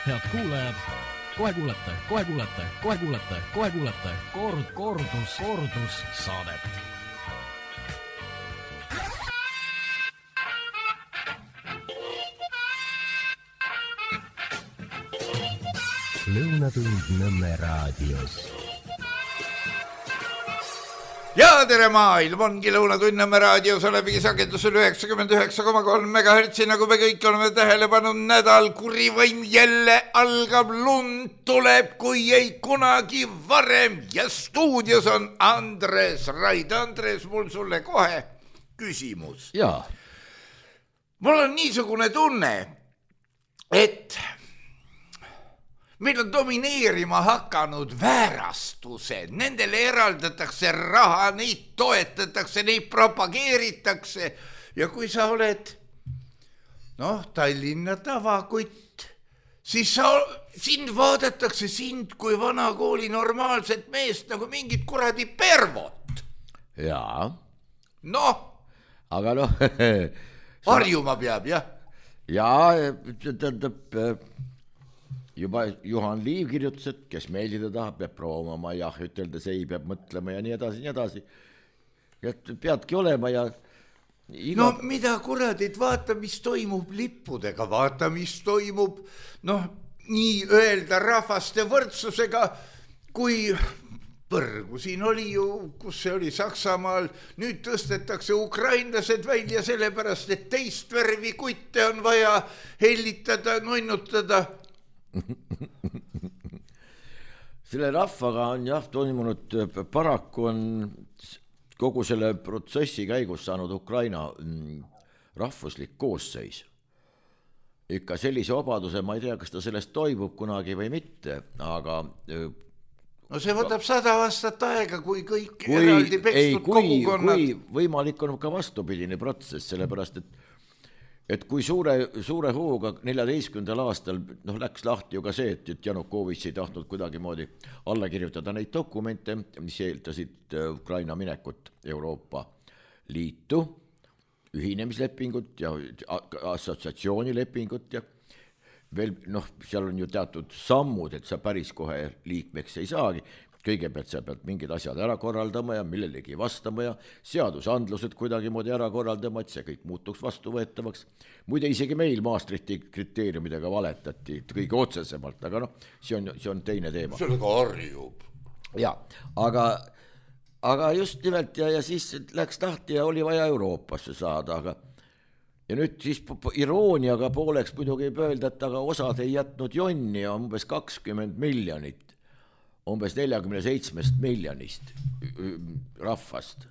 Head kuulajad, kohe kuulete kordus saadet. Lõunatund Nõmme raadios. Ja tere maailm, ongi Lõunatund Nõmme raadios, olebigi sagedusel 99,3 MHz, nagu me kõik oleme tähele pannud, nädal kurivõim jälle algab, lund tuleb, kui ei kunagi varem ja stuudios on Andres Raid. Andres, mul sulle kohe küsimus. Jaa. Mul on niisugune tunne, et meil on domineerima hakanud väärastused, nendele eraldatakse raha, neid toetatakse, neid propageeritakse ja kui sa oled Tallinna tavakutt, siis sind vaadatakse kui vanakooli normaalset meest nagu mingit kuradi pervot. Jaa. Aga harjuma peab, jah? Jaa, tähendab... Juba Juhan Liiv kirjutas, et kes meeldida tahab, peab proovama ja üteldes ei peab mõtlema ja nii edasi, nii edasi. Et peadki olema ja... mida kuradid, vaata, mis toimub lippudega, vaata, mis toimub, nii öelda rahvaste võrdsusega, kui põrgu siin oli ju, kus see oli Saksamaal, nüüd tõstetakse ukrainlased välja sellepärast, et teist värvi kutte on vaja hellitada, nunnutada. Selle rahvaga on toimunud, paraku on kogu selle protsessi käigus saanud Ukraina rahvuslik koosseis. Ikka sellise vabaduse, ma ei tea, kas ta sellest toimub kunagi või mitte, aga... see võtab 100 aastat aega, kui kõik eraldi pekstud kogukonnad... Kui võimalik on ka vastupidine protsess, sellepärast, et kui suure hooga 14. aastal läks lahti ju ka see, et Janukovitš ei tahtnud kuidagi moodi alla kirjutada neid dokumente, mis eeldasid Ukraina minekut Euroopa Liitu, ühinemislepingut ja assotsiatsioonilepingut ja veel, seal on ju teatud sammud, et sa päris kohe liikmeks ei saagi. Kõigepealt sa pead mingid asjad ära korraldama ja millelegi vastama ja seadusandlused kuidagi moodi ära korraldama, et see kõik muutuks vastuvõetavaks. Muide, isegi meil Maastrichti kriteeriumidega valetati kõige otsesemalt, aga see on teine teema. Sellega harjub. Ja, aga just nimelt ja siis läks tahti ja oli vaja Euroopasse saada, aga ja nüüd siis irooniaga pooleks muidugi võib öelda, et aga osad ei jätnud jonni ja umbes 20 miljonit. Umbes 47 miljonist rahvast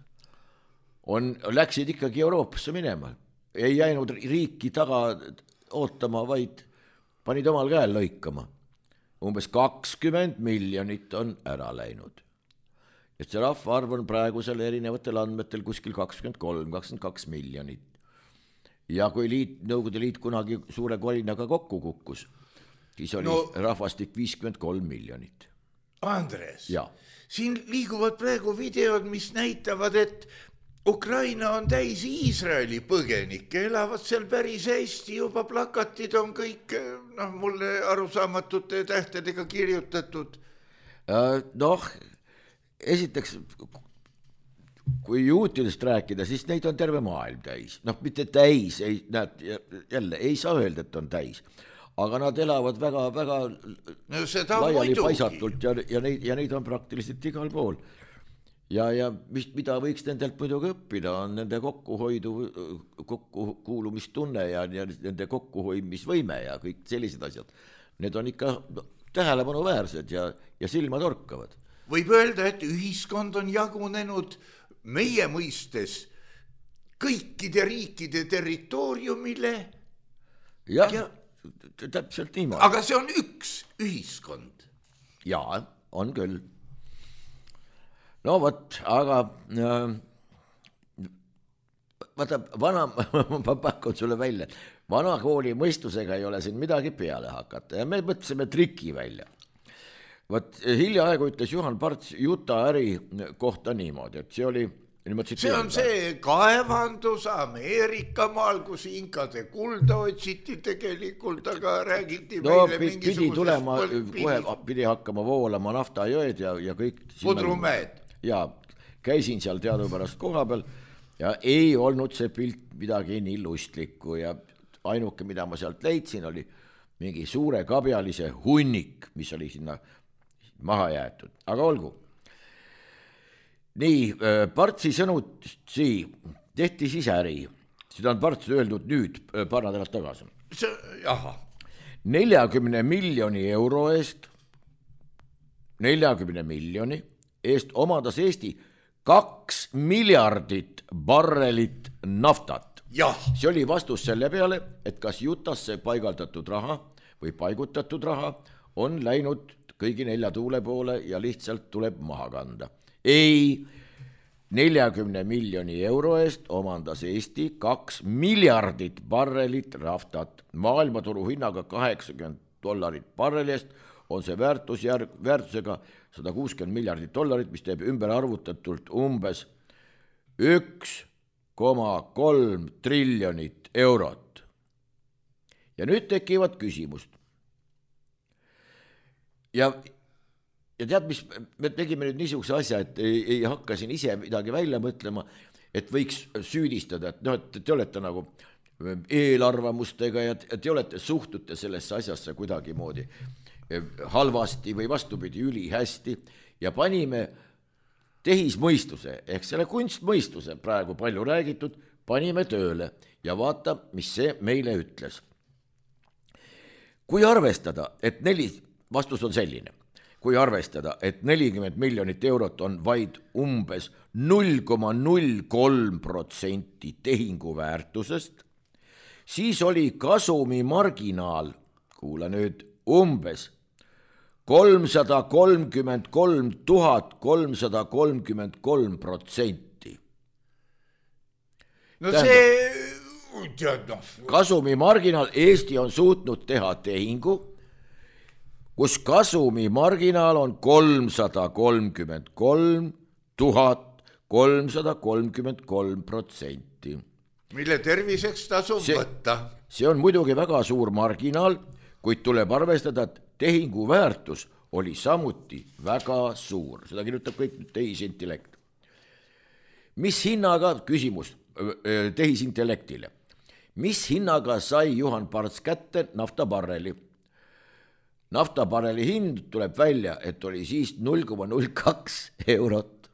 läksid ikkagi Euroopasse minema. Ei jäänud riiki taga ootama, vaid panid omal käel lõikama. Umbes 20 miljonit on ära läinud. Et see rahvaarv on praegusel erinevatel andmetel kuskil 23-22 miljonit. Ja kui Nõukogude Liit kunagi suure kolinaga kokku kukkus, siis oli rahvastik 53 miljonit. Andres, ja. Siin liiguvad praegu videod, mis näitavad, et Ukraina on täis Iisraeli põgenikke, elavad seal päris hästi, juba plakatid on kõik mulle arusaamatute tähtedega kirjutatud. Esiteks, kui juutidest rääkida, siis neid on terve maailm täis. Mitte täis, jälle ei saa öelda, et on täis. Aga nad elavad väga laiali paisatult ja neid on praktiliselt igal pool. Ja mida võiks nendelt muidugi õppida, on nende kokkukuulumistunne ja nende kokkuhoidmisvõime ja kõik sellised asjad. Need on ikka tähelepanuväärsed ja silmatorkavad. Võib öelda, et ühiskond on jagunenud meie mõistes kõikide riikide territooriumile ja täpselt niimoodi. Aga see on üks ühiskond. Jaa, on küll. Aga vaata, ma pakun sulle välja, vana kooli mõistusega ei ole siin midagi peale hakata ja me mõtlesime triki välja. Hiljaaegu ütles Juhan Parts Juta äri kohta niimoodi, et see oli see on see kaevandus Ameerikamaal, kus inkade kulda otsiti tegelikult, aga räägiti meile pidi tulema, kohe pidi hakkama voolama naftajõed ja kõik. Pudrumäed. Ja käisin seal teadupärast koha peal ja ei olnud see pilt midagi nii lustlikku ja ainuke, mida ma sealt leidsin, oli mingi suure kabjalise hunnik, mis oli sinna maha jäetud, aga olgu. Nii, Partsi sõnutsi tehti siis äri. Seda on Parts öeldud nüüd paar nädalat tagasi. 40 miljoni euro eest, 40 miljoni eest omandas Eesti 2 miljardit barrelit naftat. See oli vastus selle peale, et kas Jutasse paigaldatud raha või paigutatud raha on läinud kõigi 4 tuule poole ja lihtsalt tuleb maha kanda. Ei, 40 miljoni euro eest omandas Eesti 2 miljardit barrelit naftat. Maailmaturu hinnaga $80 barreli eest on see väärtusega $160 miljardit, mis teeb ümber arvutatult umbes 1,3 triljonit eurot. Ja nüüd tekivad küsimust. Ja tead, mis me tegime nüüd niisuguse asja, et ei hakka siin ise midagi välja mõtlema, et võiks süüdistada, et te olete nagu eelarvamustega ja te olete suhtute sellesse asjasse kuidagi moodi halvasti või vastupidi ülihästi ja panime tehismõistuse ehk selle kunstmõistuse, praegu palju räägitud, panime tööle ja vaata, mis see meile ütles. Kui arvestada, et vastus on selline, kui arvestada, et 40 miljonit eurot on vaid umbes 0,03% tehingu väärtusest, siis oli kasumi marginaal, kuula nüüd, umbes 333 333%. No see... Kasumi marginaal, Eesti on suutnud teha tehingu, kus kasumi marginaal on 333 333%. Mille terviseks tasub võtta. See on muidugi väga suur marginaal, kuid tuleb arvestada, et tehingu väärtus oli samuti väga suur. Seda kirjutab kõik tehisintellekt. Mis hinnaga, küsimus tehisintellektile, mis hinnaga sai Juhan Parts kätte naftabarreli? Naftabarreli hind tuleb välja, et oli siis 0,02 eurot.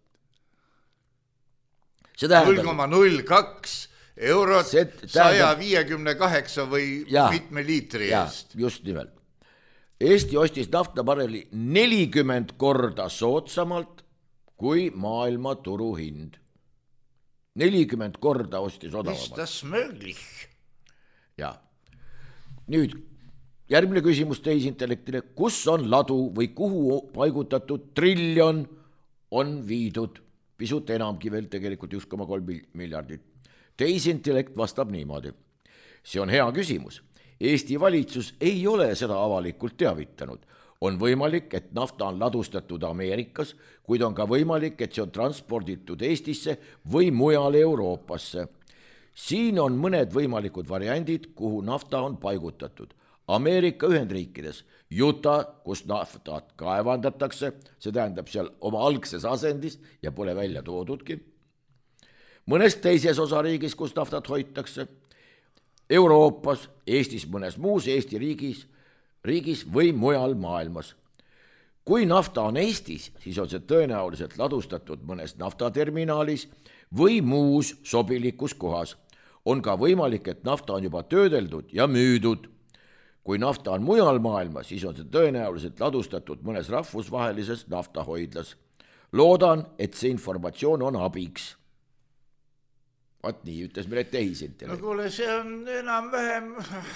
0,02 eurot 158 või mitme liitri eest. Just nimelt. Eesti ostis naftabarreli 40 korda soodsamalt kui maailma turuhind. 40 korda ostis odavamalt. Mis das möglich? Ja. Nüüd järgmine küsimus tehisintellektile. Kus on ladu või kuhu paigutatud triljon on viidud? Pisut enamgi veel tegelikult 1,3 miljardit. Tehisintellekt vastab niimoodi. See on hea küsimus. Eesti valitsus ei ole seda avalikult teavitanud. On võimalik, et nafta on ladustatud Ameerikas, kuid on ka võimalik, et see on transporditud Eestisse või mujale Euroopasse. Siin on mõned võimalikud variandid, kuhu nafta on paigutatud. Ameerika Ühendriikides, Utah, kus naftat kaevandatakse, see tähendab seal oma algses asendis ja pole välja toodudki. Mõnes teises osariigis, kus naftat hoitakse, Euroopas, Eestis mõnes muus Eesti riigis või mujal maailmas. Kui nafta on Eestis, siis on see tõenäoliselt ladustatud mõnes naftaterminaalis või muus sobilikus kohas. On ka võimalik, et nafta on juba töödeldud ja müüdud. Kui nafta on mujal maailmas, siis on see tõenäoliselt ladustatud mõnes rahvusvahelises naftahoidlas. Loodan, et see informatsioon on abiks. Vaat nii, ütles meile tehisintellekt. No kuule, see on enam-vähem...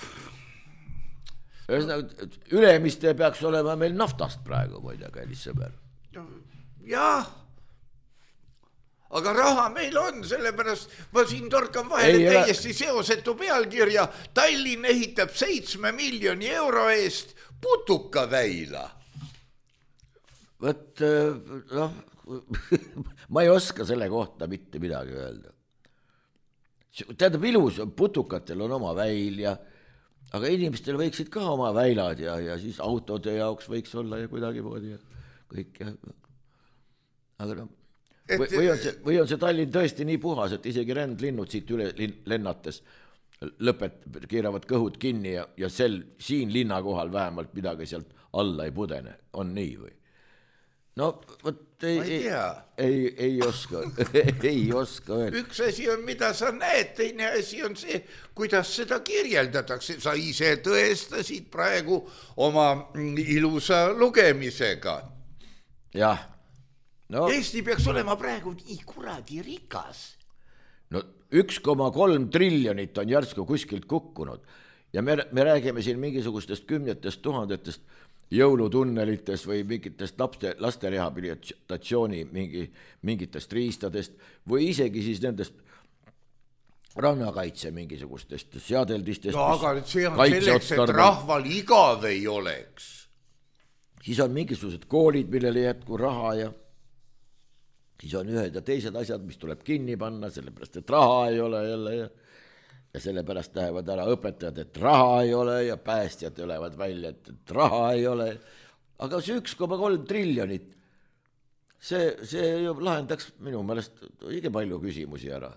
Ülemiste peaks olema meil naftast praegu, muide, kallis sõber. Jah, aga raha meil on, sellepärast ma siin torkan vahele täiesti seosetu pealkirja. Tallinn ehitab 7 miljoni euro eest putukaväila. Võt, ma ei oska selle kohta mitte midagi öelda. Tähendab, ilus, putukatel on oma väil aga inimestel võiksid ka oma väilad ja siis autode jaoks võiks olla ja kuidagimoodi ja kõik ja aga noh, või on see Tallinn tõesti nii puhas, et isegi rändlinnud siit üle lennates keeravad kõhud kinni ja siin linna kohal vähemalt midagi sealt alla ei pudene, on nii või? No võt ei oska ei oska öelda. Üks asi on, mida sa näed, teine asi on see, kuidas seda kirjeldatakse. Sa ise tõestasid praegu oma ilusa lugemisega. Jah. No, Eesti peaks olema praegu nii kuradi rikas. No 1,3 triljonit on järsku kuskilt kukkunud ja me räägime siin mingisugustest 10 000 jõulutunnelites või mingitest laste rehabilitatsiooni mingitest riistadest või isegi siis nendest rannakaitse mingisugustest seadeldistest. No aga see on selleks, et rahval igav ei oleks. Siis on mingisugused koolid, millele jätku raha ja siis on ühed ja teised asjad, mis tuleb kinni panna, sellepärast, et raha ei ole jälle ja sellepärast lähevad ära õpetajad, et raha ei ole ja päästjad tulevad välja, et raha ei ole. Aga see 1,3 triljonit, see ju lahendaks minu meelest õige palju küsimusi ära.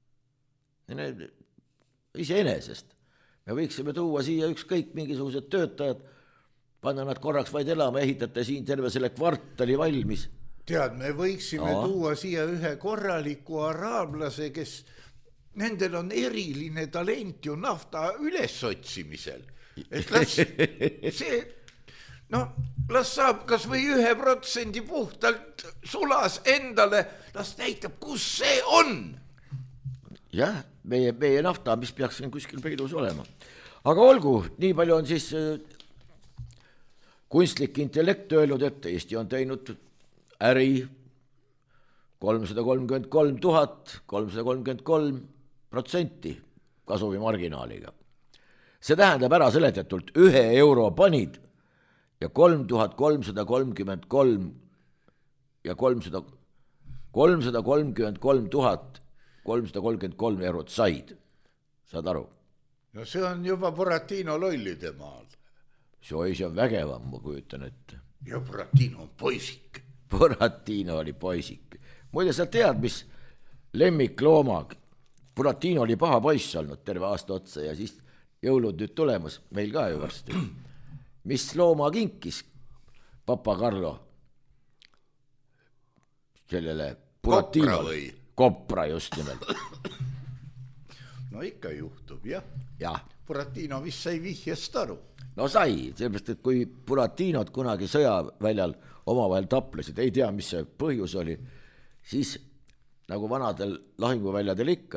Iseenesest. Me võiksime tuua siia ükskõik mingisugused töötajad, panna nad korraks vaid elama, ehitate siin terve selle kvartali valmis. Tead, me võiksime tuua siia ühe korraliku araablase, kes nendel on eriline talent ju nafta ülesotsimisel. Et las see, las saab kas või 1% puhtalt sulas endale, las näitab, kus see on. Jah, meie nafta, mis peaks kuskil peidus olema. Aga olgu, nii palju on siis kunstlik intellekt öelnud, et Eesti on teinud äri 333 333% kasumi marginaaliga. See tähendab ära seletatult 1 euro panid ja 3333 ja 333 333 eurot said. Saad aru? No see on juba Buratino lollide maal. See on vägevam, ma kujutan ette. Ja Buratino on poisik. Buratino oli poisik. Muide, sa tead, mis lemmiklooma, Buratino oli paha poiss olnud terve aasta otsa ja siis jõulud nüüd tulemas, meil ka ju varsti. Mis looma kinkis Papa Carlo sellele Buratino? Kopra just nimelt. No ikka juhtub, jah. Jah. Buratino vist sai vihjest aru. No sai, sellepärast, et kui Buratinod kunagi sõjaväljal omavahel taplesid, ei tea, mis see põhjus oli, siis nagu vanadel lahinguväljadel ikka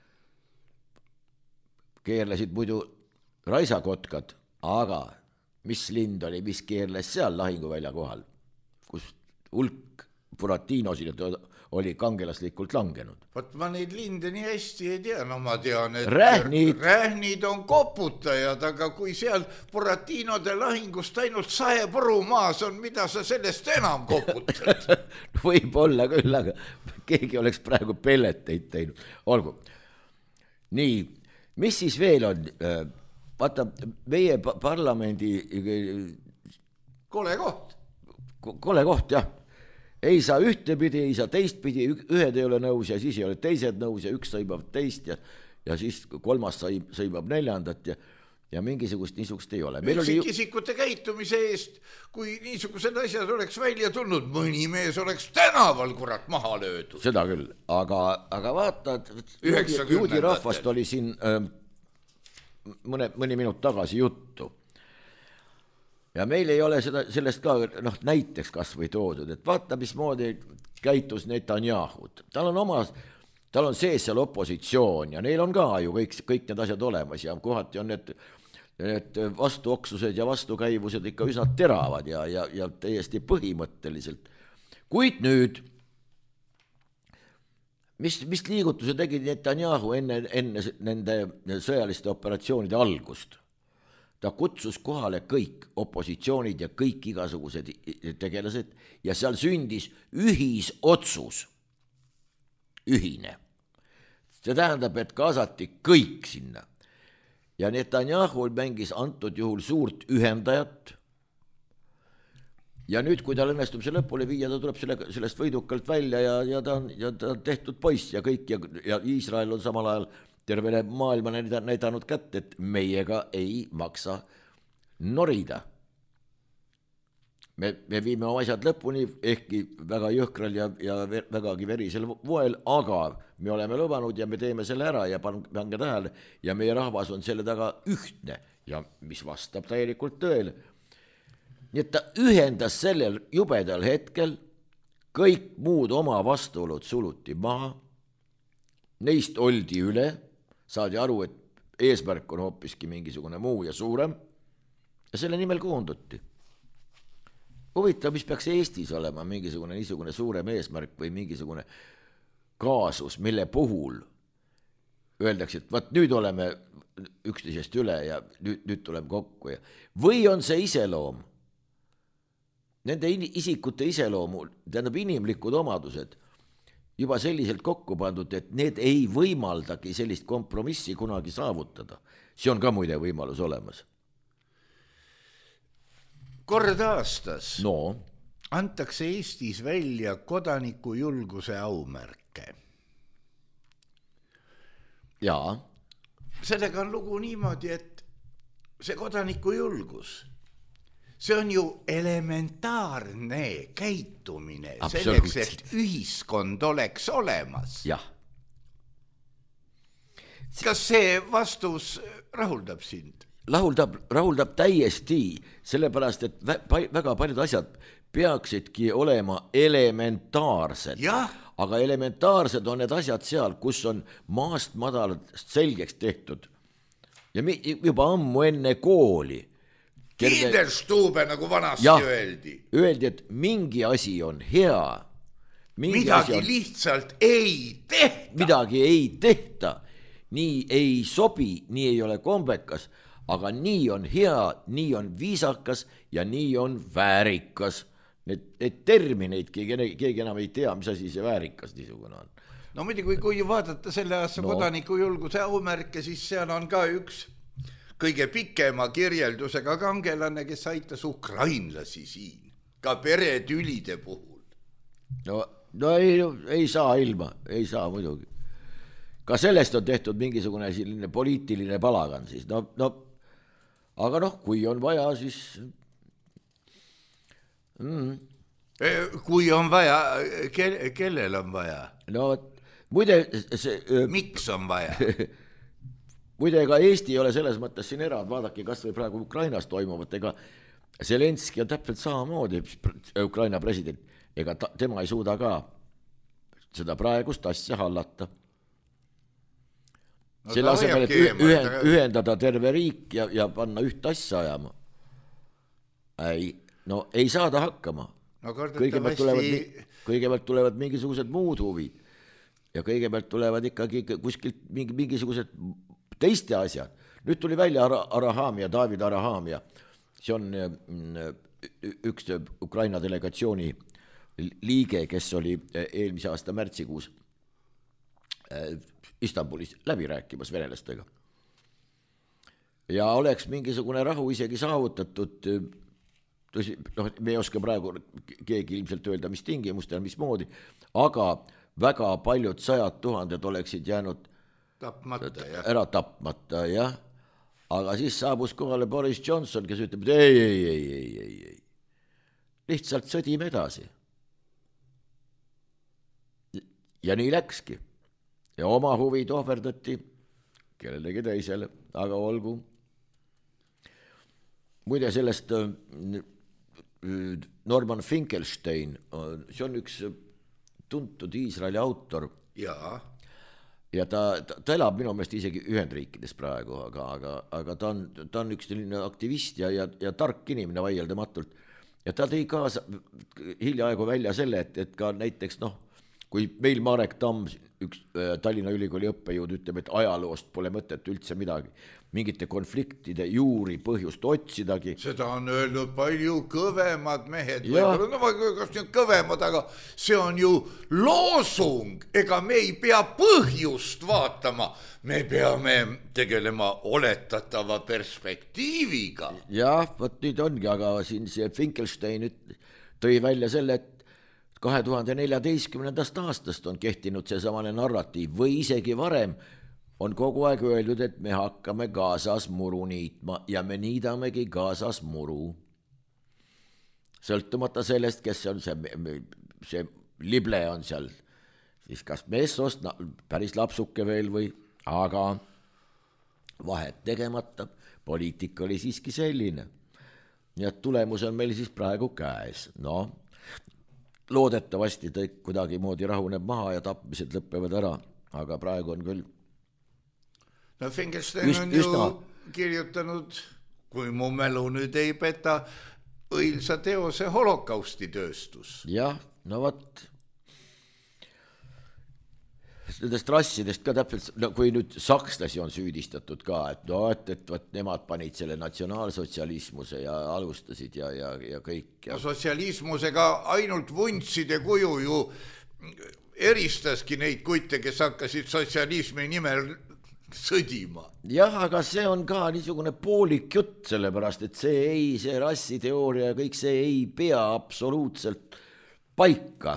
keerlesid muidu raisakotkad, aga mis lind oli, mis keerles seal lahinguvälja kohal, kus hulk Buratinosid oli kangelaslikult langenud. Vot ma neid linde nii hästi ei tea, no ma tean, et rähnid on koputajad, aga kui seal Buratinode lahingust ainult saepuru maas on, mida sa sellest enam koputad? Võib-olla küll, aga keegi oleks praegu pelleteid teinud. Olgu. Nii, mis siis veel on? Vaata, meie parlamendi kole koht. Kole koht, jah. Ei saa ühtepidi, ei saa teistpidi, ühed ei ole nõus ja siis ei ole teised nõus ja üks sõimab teist ja siis kolmas sõimab neljandat ja mingisugust niisugust ei ole. Üksikisikute käitumise eest, kui niisugused asjad oleks välja tulnud, mõni mees oleks tänaval kurat maha löödud. Seda küll, aga vaata, juudi rahvast oli siin mõni minut tagasi juttu. Ja meil ei ole sellest ka näiteks kas või toodud, et vaata, mismoodi käitus Netanyahud. Tal on sees seal opositsioon ja neil on ka ju kõik need asjad olemas ja kohati on need vastuoksused ja vastukäivused ikka üsna teravad ja täiesti põhimõtteliselt. Kuid nüüd, mis liigutuse tegi Netanyahu enne nende sõjaliste operatsioonide algust? ta kutsus kohale kõik opositsioonid ja kõik igasugused tegelased ja seal sündis ühisotsus, ühine. See tähendab, et kaasati kõik sinna ja Netanyahu mängis antud juhul suurt ühendajat ja nüüd, kui tal õnnestub see lõpule viia, ta tuleb sellest võidukalt välja ja ta on tehtud poiss ja kõik ja Iisrael on samal ajal tervele maailma näidanud kätt, et meiega ei maksa norida. Me viime oma asjad lõpuni, ehkki väga jõhkral ja vägagi verisel voel, aga me oleme lubanud ja me teeme selle ära ja pange tähele ja meie rahvas on selle taga ühtne ja mis vastab täielikult tõele. Nii et ta ühendas sellel jubedal hetkel, kõik muud oma vastuolud suluti maha, neist oldi üle, saadi aru, et eesmärk on hoopiski mingisugune muu ja suurem ja selle nimel koonduti. Huvitav, mis peaks Eestis olema mingisugune niisugune suurem eesmärk või mingisugune kaasus, mille puhul öeldakse, et vaat nüüd oleme üksteisest üle ja nüüd tuleme kokku. Või on see iseloom, nende isikute iseloomu, tähendab inimlikud omadused, juba selliselt kokku pandud, et need ei võimaldagi sellist kompromissi kunagi saavutada. See on ka muide võimalus olemas. Kord aastas antakse Eestis välja kodanikujulguse aumärke. Jaa. Sellega on lugu niimoodi, et see kodanikujulgus, see on ju elementaarne käitumine selleks, et ühiskond oleks olemas. Jah. Kas see vastus rahuldab sind? Rahuldab täiesti, sellepärast, et väga paljud asjad peaksidki olema elementaarsed. Aga elementaarsed on need asjad seal, kus on maast madalast selgeks tehtud. Ja juba ammu enne kooli. Kinderstube, nagu vanasti öeldi. Öeldi, et mingi asi on hea. Midagi lihtsalt ei tehta. Midagi ei tehta. Nii ei sobi, nii ei ole kombekas. Aga nii on hea, nii on viisakas ja nii on väärikas. Need termineid keegi enam ei tea, mis asi see väärikas niisugune on. No muidugi, kui vaadata selle aasta kodanikujulguse aumärke, siis seal on ka üks kõige pikema kirjeldusega kangelane, kes aitas ukrainlasi siin, ka peretülide puhul. No ei saa ilma, ei saa muidugi. Ka sellest on tehtud mingisugune selline poliitiline palagan siis, aga kui on vaja, siis... Kui on vaja, kellel on vaja? Muide... Miks on vaja? Muide, ega Eesti ei ole selles mõttes siin erad, vaadake kas või praegu Ukrainas toimuvat, ega Zelenski on täpselt samamoodi Ukraina president, ega tema ei suuda ka seda praegust asja hallata. Selle asemel, et ühendada terve riik ja panna üht asja ajama. Ei saada hakkama. Kõigepealt tulevad mingisugused muud huvid ja kõigepealt tulevad ikkagi kuskilt mingisugused teiste asjad. Nüüd tuli välja David Arahamia. See on üks Ukraina delegatsiooni liige, kes oli eelmise aasta märtsikuus Istanbulis läbi rääkimas venelastega. Ja oleks mingisugune rahu isegi saavutatud, me ei oska praegu keegi ilmselt öelda, mis tingimustel, mis moodi, aga väga paljud 100 000 oleksid jäänud ära tapmata, jah. Aga siis saabus kohale Boris Johnson, kes ütleb, et ei. Lihtsalt sõdime edasi. Ja nii läkski. Ja oma huvid ohverdati kellelegi teisele, aga olgu. Muide sellest Norman Finkelstein, see on üks tuntud Iisraeli autor. Ja ta elab minu meelest isegi Ühendriikides praegu, aga ta on üks selline aktivist ja tark inimene vaieldamatult. Ja ta tõi kaasa hiljaaegu välja selle, et ka näiteks kui meil Marek Tamm, üks Tallinna Ülikooli õppejõud ütleb, et ajaloost pole mõtet üldse midagi, mingite konfliktide juuri põhjust otsidagi. Seda on öelnud palju kõvemad mehed. No kas nüüd kõvemad, aga see on ju loosung. Ega me ei pea põhjust vaatama. Me peame tegelema oletatava perspektiiviga. Jah, võt nüüd ongi, aga siin see Finkelstein tõi välja selle, et 2014. aastast on kehtinud seesamane narratiiv või isegi varem on kogu aeg öeldud, et me hakkame Gazas muru niitma ja me niidamegi Gazas muru. Sõltumata sellest, kes on see lible on seal, siis kas Messost päris lapsuke veel või, aga vahet tegemata, poliitika oli siiski selline. Nii et tulemus on meil siis praegu käes, loodetavasti ta kuidagi moodi rahuneb maha ja tapmised lõppevad ära, aga praegu on küll. No Finkelstein on ju kirjutanud, kui mu mälu nüüd ei peta, õilsa teose holokausti tööstus. Jah, no võt. Nendest rassidest ka täpselt, kui nüüd sakslasi on süüdistatud ka, et nemad panid selle natsionaalsotsialismuse ja alustasid ja kõik. Ja sotsialismusega ainult vuntside kuju ju eristaski neid kutte, kes hakkasid sotsialismi nimel sõdima. Jah, aga see on ka niisugune poolik jutt, sellepärast, et see rassiteooria ja kõik see ei pea absoluutselt paika.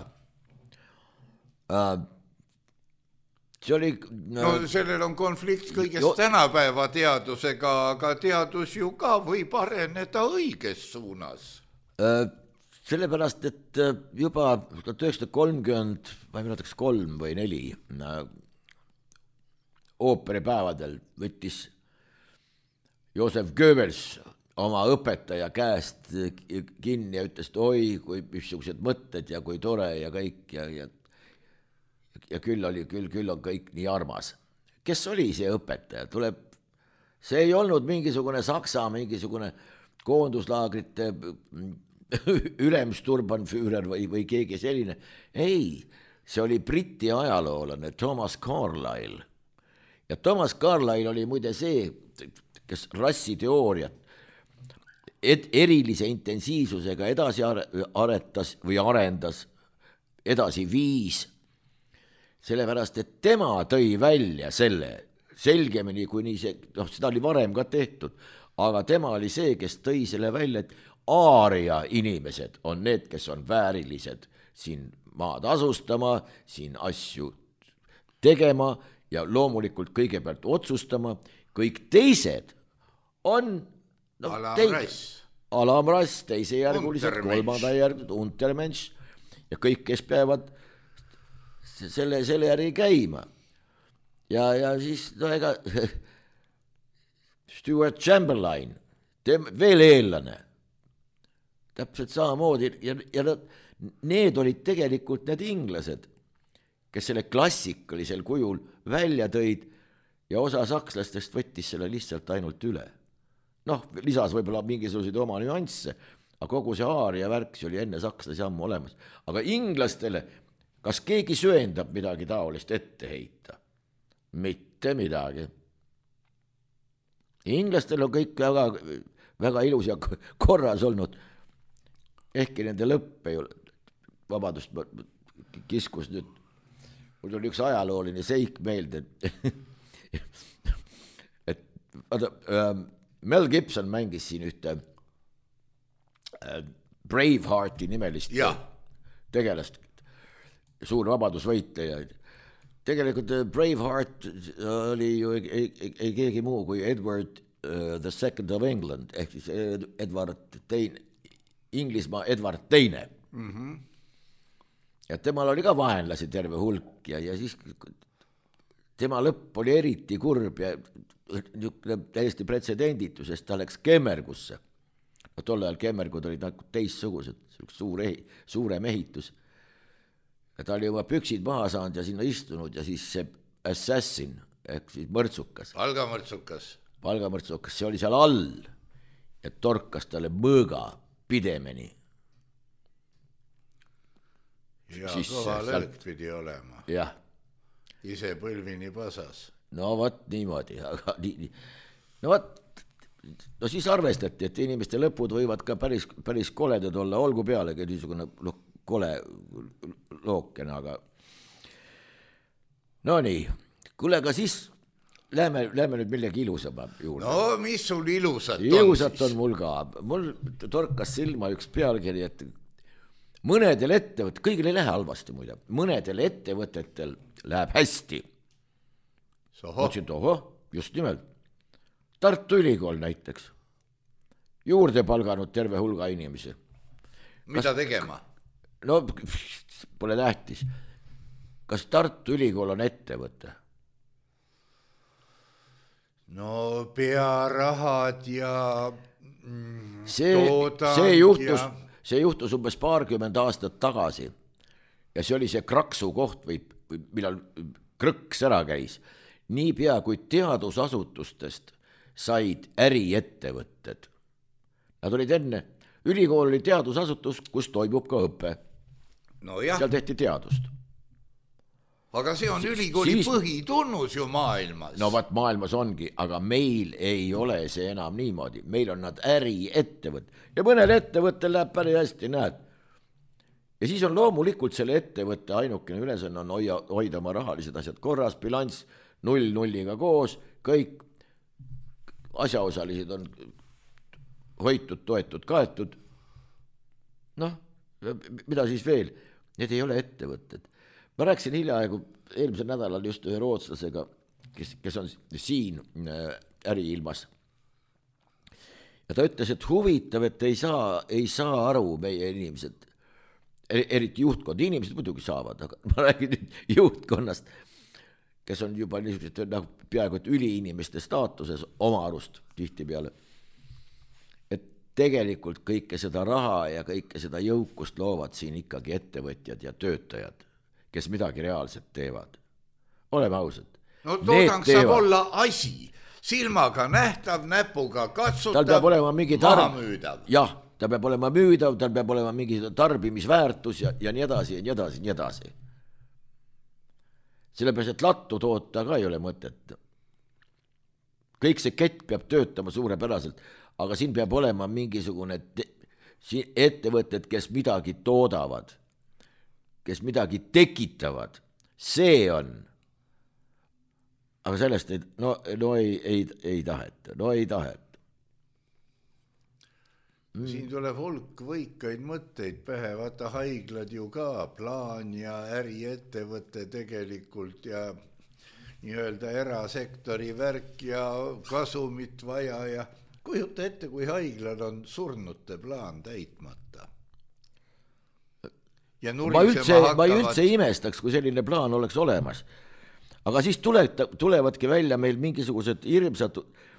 Sellel on konflikt kõigest tänapäeva teadusega, aga teadus ju ka võib areneda õiges suunas. Sellepärast, et juba 1930, ma ei mäletaks 3 või 4 ooperipäevadel võttis Josef Goebbels oma õpetaja käest kinni ja ütles, et oi, kui missugused mõtted ja kui tore ja kõik ja küll on kõik nii armas. Kes oli see õpetaja? See ei olnud mingisugune Saksa, mingisugune koonduslaagrite ülemsturbanführer või keegi selline. Ei, see oli Briti ajaloolane Thomas Carlyle. Ja Thomas Carlyle oli muide see, kes rassiteooriat erilise intensiivsusega edasi aretas või arendas, edasi viis, sellepärast, et tema tõi välja selle selgemini, kui nii see, seda oli varem ka tehtud, aga tema oli see, kes tõi selle välja, et aaria inimesed on need, kes on väärilised siin maad asustama, siin asju tegema ja loomulikult kõigepealt otsustama, kõik teised on alamrass, teisejärgulised, kolmandajärgulised, untermensch ja kõik, kes peavad selle järgi käima. Ja siis ega Stuart Chamberlain, veel eellane, täpselt samamoodi ja need olid tegelikult need inglased, kes selle klassikalisel kujul välja tõid ja osa sakslastest võttis selle lihtsalt ainult üle. Lisas võib-olla mingisuguseid oma nüansse, aga kogu see aaria värks oli enne sakslasi ammu olemas. Aga inglastele, kas keegi söendab midagi taolist ette heita? Mitte midagi. Inglastel on kõik väga ilus ja korras olnud. Ehkki nende lõppe ju, vabadust, kiskus nüüd, mul oli üks ajalooline seik meelde, et Mel Gibson mängis siin ühte Bravehearti nimelist tegelast, suur vabadusvõitleja. Tegelikult Braveheart oli ju ei keegi muu kui Edward the Second of England, ehk siis Edward teine, Inglismaa Edward teine. Ja temal oli ka vaenlasi terve hulk ja siis tema lõpp oli eriti kurb ja täiesti pretsedenditu, sest ta läks kemmergusse. Tol ajal kemmergud olid nagu teissugused, suurem ehitus. Ja ta oli oma püksid maha saanud ja sinna istunud ja siis see assassin, ehk siis mõrtsukas. Palgamõrtsukas, see oli seal all ja torkas talle mõõga pidemeni. ja sisse. kõva löök pidi olema. Jah. Ise põlvini pasas. No vot niimoodi, aga no siis arvestati, et inimeste lõpud võivad ka päris koledad olla, olgu pealegi niisugune kole lookene, aga no nii, kuule, aga siis läheme nüüd millegi ilusama juurde. No mis sul ilusat on mul ka. Mul torkas silma üks pealkiri, et mõnedel ettevõttel, kõigil ei lähe halvasti muide, mõnedel ettevõtetel läheb hästi. Mõtlesin, just nimelt. Tartu Ülikool näiteks. Juurde palganud terve hulga inimesi. Mida tegema? No pole tähtis. Kas Tartu Ülikool on ettevõte? No pearahad ja see juhtus umbes 20 aastat tagasi ja see oli see kraksu koht või millal krõks ära käis. Niipea kui teadusasutustest said äriettevõtted. Nad olid enne, ülikool oli teadusasutus, kus toimub ka õpe. No jah. Seal tehti teadust. Aga see on ülikooli põhitunnus ju maailmas. No vaat maailmas ongi, aga meil ei ole see enam niimoodi. Meil on nad äriettevõtted ja mõnel ettevõttel läheb päris hästi, näed. Ja siis on loomulikult selle ettevõtte ainukene ülesanne on hoida oma rahalised asjad korras, bilanss 0-0-ga koos, kõik asjaosalised on hoitud, toetud, kaetud. Noh, mida siis veel? Need ei ole ettevõtted. Ma rääkisin hiljaaegu eelmisel nädalal just ühe rootslasega, kes on siin äriilmas. Ja ta ütles, et huvitav, et ei saa aru meie inimesed, eriti juhtkond. Inimesed muidugi saavad, aga ma räägin nüüd juhtkonnast, kes on juba niisugused peaaegu et üliinimeste staatuses oma arust tihti peale. Et tegelikult kõike seda raha ja kõike seda jõukust loovad siin ikkagi ettevõtjad ja töötajad, kes midagi reaalselt teevad. Oleme ausad. No toodang saab olla asi, silmaga nähtav, näpuga katsutav, tal peab olema mingi mahamüüdav. Jah, ta peab olema müüdav, tal peab olema mingi tarbimisväärtus ja nii edasi, ja nii edasi, nii edasi. Sellepärast, et lattu toota ka ei ole mõtet. Kõik see kett peab töötama suurepäraselt, aga siin peab olema mingisugune ettevõtted, kes midagi toodavad, kes midagi tekitavad, see on. Aga sellest ei taheta. Siin tuleb hulk võikaid mõtteid pähe, vaata haiglad ju ka, plaan ja äriettevõte tegelikult ja nii-öelda erasektori värk ja kasumit vaja ja kujuta ette, kui haiglad on surnute plaan täitmata. Ma üldse imestaks, kui selline plaan oleks olemas. Aga siis tulevadki välja meil mingisugused hirmsad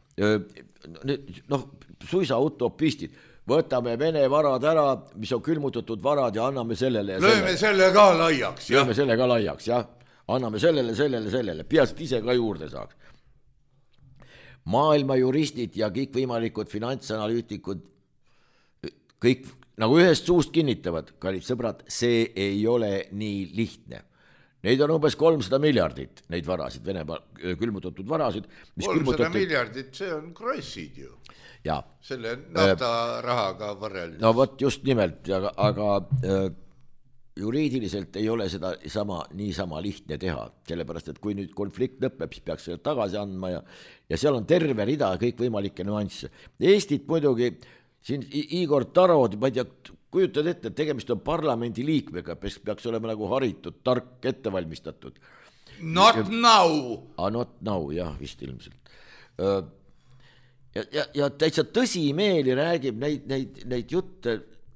suisa utopistid. Võtame Vene varad ära, mis on külmutatud varad ja anname sellele ja Lööme selle ka laiaks. Lööme selle ka laiaks, jah. Anname sellele. Peast ise ka juurde saaks. Maailma juristid ja kõik võimalikud finantsanalüütikud kõik nagu ühest suust kinnitavad, kallid sõbrad, see ei ole nii lihtne. Neid on umbes 300 miljardit, neid varasid, Venemaa külmutatud varasid. 300 miljardit, see on krossid ju. Ja. Selle naftarahaga võrreldes. No vot just nimelt, aga juriidiliselt ei ole seda niisama lihtne teha, sellepärast, et kui nüüd konflikt lõpeb, siis peaks selle tagasi andma ja seal on terve rida kõik võimalikke nüansse. Eestit muidugi, siin Igor Taro, ma ei tea, kujutad ette, et tegemist on parlamendi liikmega, peaks olema nagu haritud, tark, ettevalmistatud. Not now! Not now, jah, vist ilmselt. Ja täitsa tõsimeeli räägib neid jutte,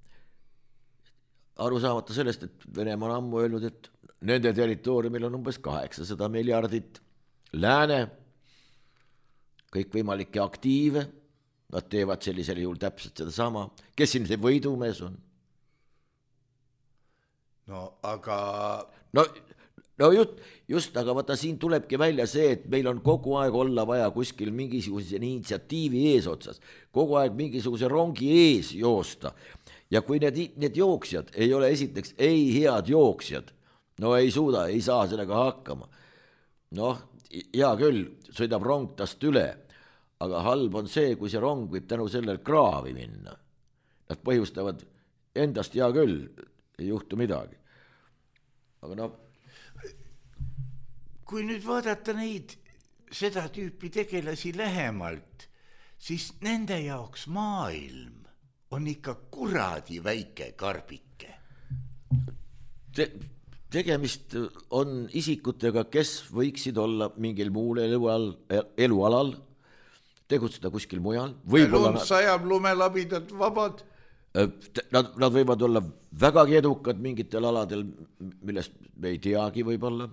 aru saamata sellest, et Venemaa on ammu öelnud, et nende territooriumil on umbes 800 miljardit lääne, kõik võimalikke aktiive, nad teevad sellisel juhul täpselt seda sama. Kes siin see võidumees on? No aga... No just, aga vaata siin tulebki välja see, et meil on kogu aeg olla vaja kuskil mingisuguse initsiatiivi eesotsas, kogu aeg mingisuguse rongi ees joosta ja kui need jooksjad ei ole esiteks ei head jooksjad, no ei suuda, ei saa sellega hakkama. Noh, hea küll, sõidab rong tast üle, aga halb on see, kui see rong võib tänu sellel kraavi minna. Nad põhjustavad endast hea küll, ei juhtu midagi. Aga noh. Kui nüüd vaadata neid seda tüüpi tegelasi lähemalt, siis nende jaoks maailm on ikka kuradi väike karbike. Tegemist on isikutega, kes võiksid olla mingil muul elualal, tegutseda kuskil mujal. Lund sajab, lumelabidad vabad. Nad võivad olla vägagi edukad mingitel aladel, millest me ei teagi võib-olla.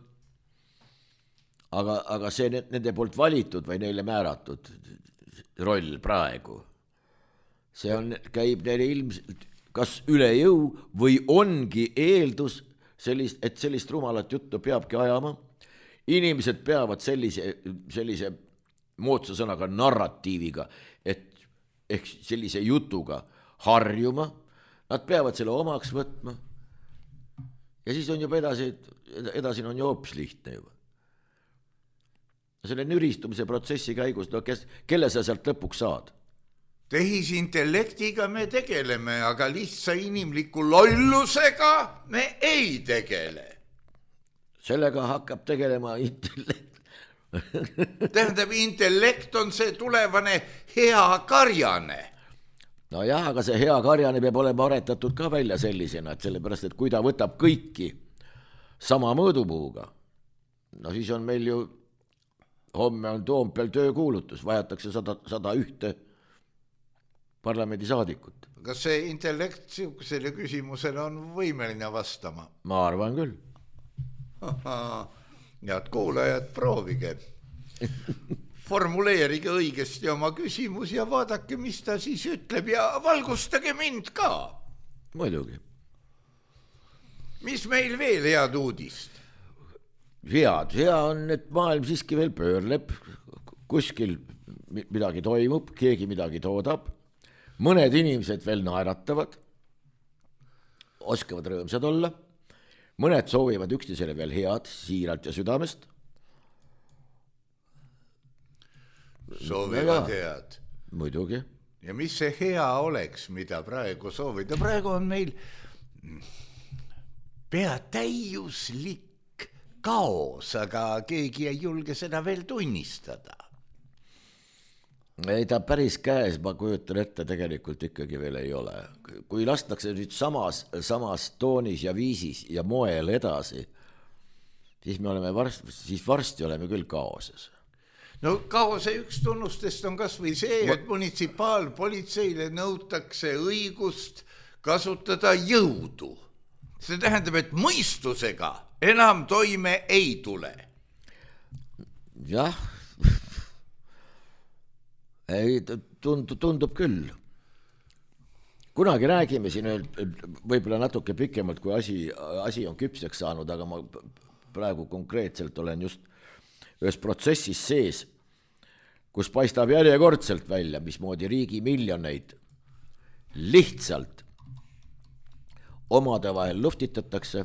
Aga see nende poolt valitud või neile määratud roll praegu, see käib neile ilmselt kas üle jõu või ongi eeldus, et sellist rumalat juttu peabki ajama. Inimesed peavad sellise moodsa sõnaga narratiiviga, ehk sellise jutuga harjuma, nad peavad selle omaks võtma ja siis on juba edasi on ju hoopis lihtne juba. Selle nüristumise protsessi käigus, no kelle sa sealt lõpuks saad? Tehisintellektiga me tegeleme, aga lihtsa inimliku lollusega me ei tegele. Sellega hakkab tegelema intellekt. Tähendab, intellekt on see tulevane hea karjane. No jah, aga see hea karjane peab olema aretatud ka välja sellisena, et sellepärast, et kui ta võtab kõiki sama mõõdupuuga, no siis on meil ju homme on Toompeal töökuulutus, vajatakse 101 parlamendisaadikut. Kas see intellekt selle küsimusele on võimeline vastama? Ma arvan küll. Head kuulajad, proovige. Formuleerige õigesti oma küsimus ja vaadake, mis ta siis ütleb ja valgustage mind ka. Muidugi. Mis meil veel head uudist? Hea on, et maailm siiski veel pöörleb, kuskil midagi toimub, keegi midagi toodab, mõned inimesed veel naeratavad, oskavad rõõmsad olla, mõned soovivad üksteisele veel head, siiralt ja südamest. Soovivad head. Muidugi. Ja mis see hea oleks, mida praegu soovida? Praegu on meil pea täiuslik kaos, aga keegi ei julge seda veel tunnistada. Ei ta päris käes, ma kujutan ette, tegelikult ikkagi veel ei ole. Kui lastakse nüüd samas toonis ja viisis ja moel edasi, siis me oleme varsti oleme küll kaoses. No kaose üks tunnustest on kas või see, et munitsipaalpolitseile nõutakse õigust kasutada jõudu. See tähendab, et mõistusega enam toime ei tule. Jah, ei, tundub küll. Kunagi räägime siin võib-olla natuke pikemalt, kui asi on küpseks saanud, aga ma praegu konkreetselt olen just ühes protsessis sees, kus paistab järjekordselt välja, mismoodi riigi miljoneid lihtsalt omade vahel luhtitatakse.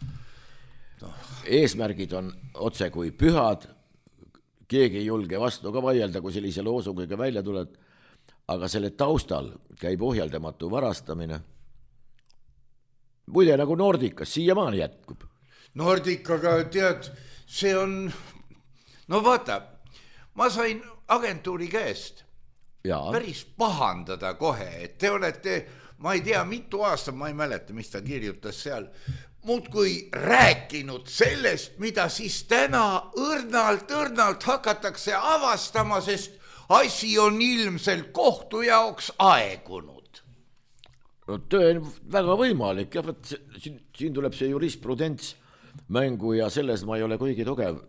Eesmärgid on otse kui pühad, keegi ei julge vastu ka vaielda, kui sellise loosungiga välja tuleb, aga selle taustal käib ohjeldamatu varastamine. Muide, nagu Nordicas siiamaani jätkub. Nordicaga, tead, see on, no vaata, ma sain agentuuri käest päris pahandada kohe, et te olete, ma ei tea, mitu aastat, ma ei mäleta, mis ta kirjutas seal, muudkui rääkinud sellest, mida siis täna õrnalt hakatakse avastama, sest asi on ilmselt kohtu jaoks aegunud. No töö on väga võimalik ja siin tuleb see jurisprudents mängu ja selles ma ei ole kuigi tugev.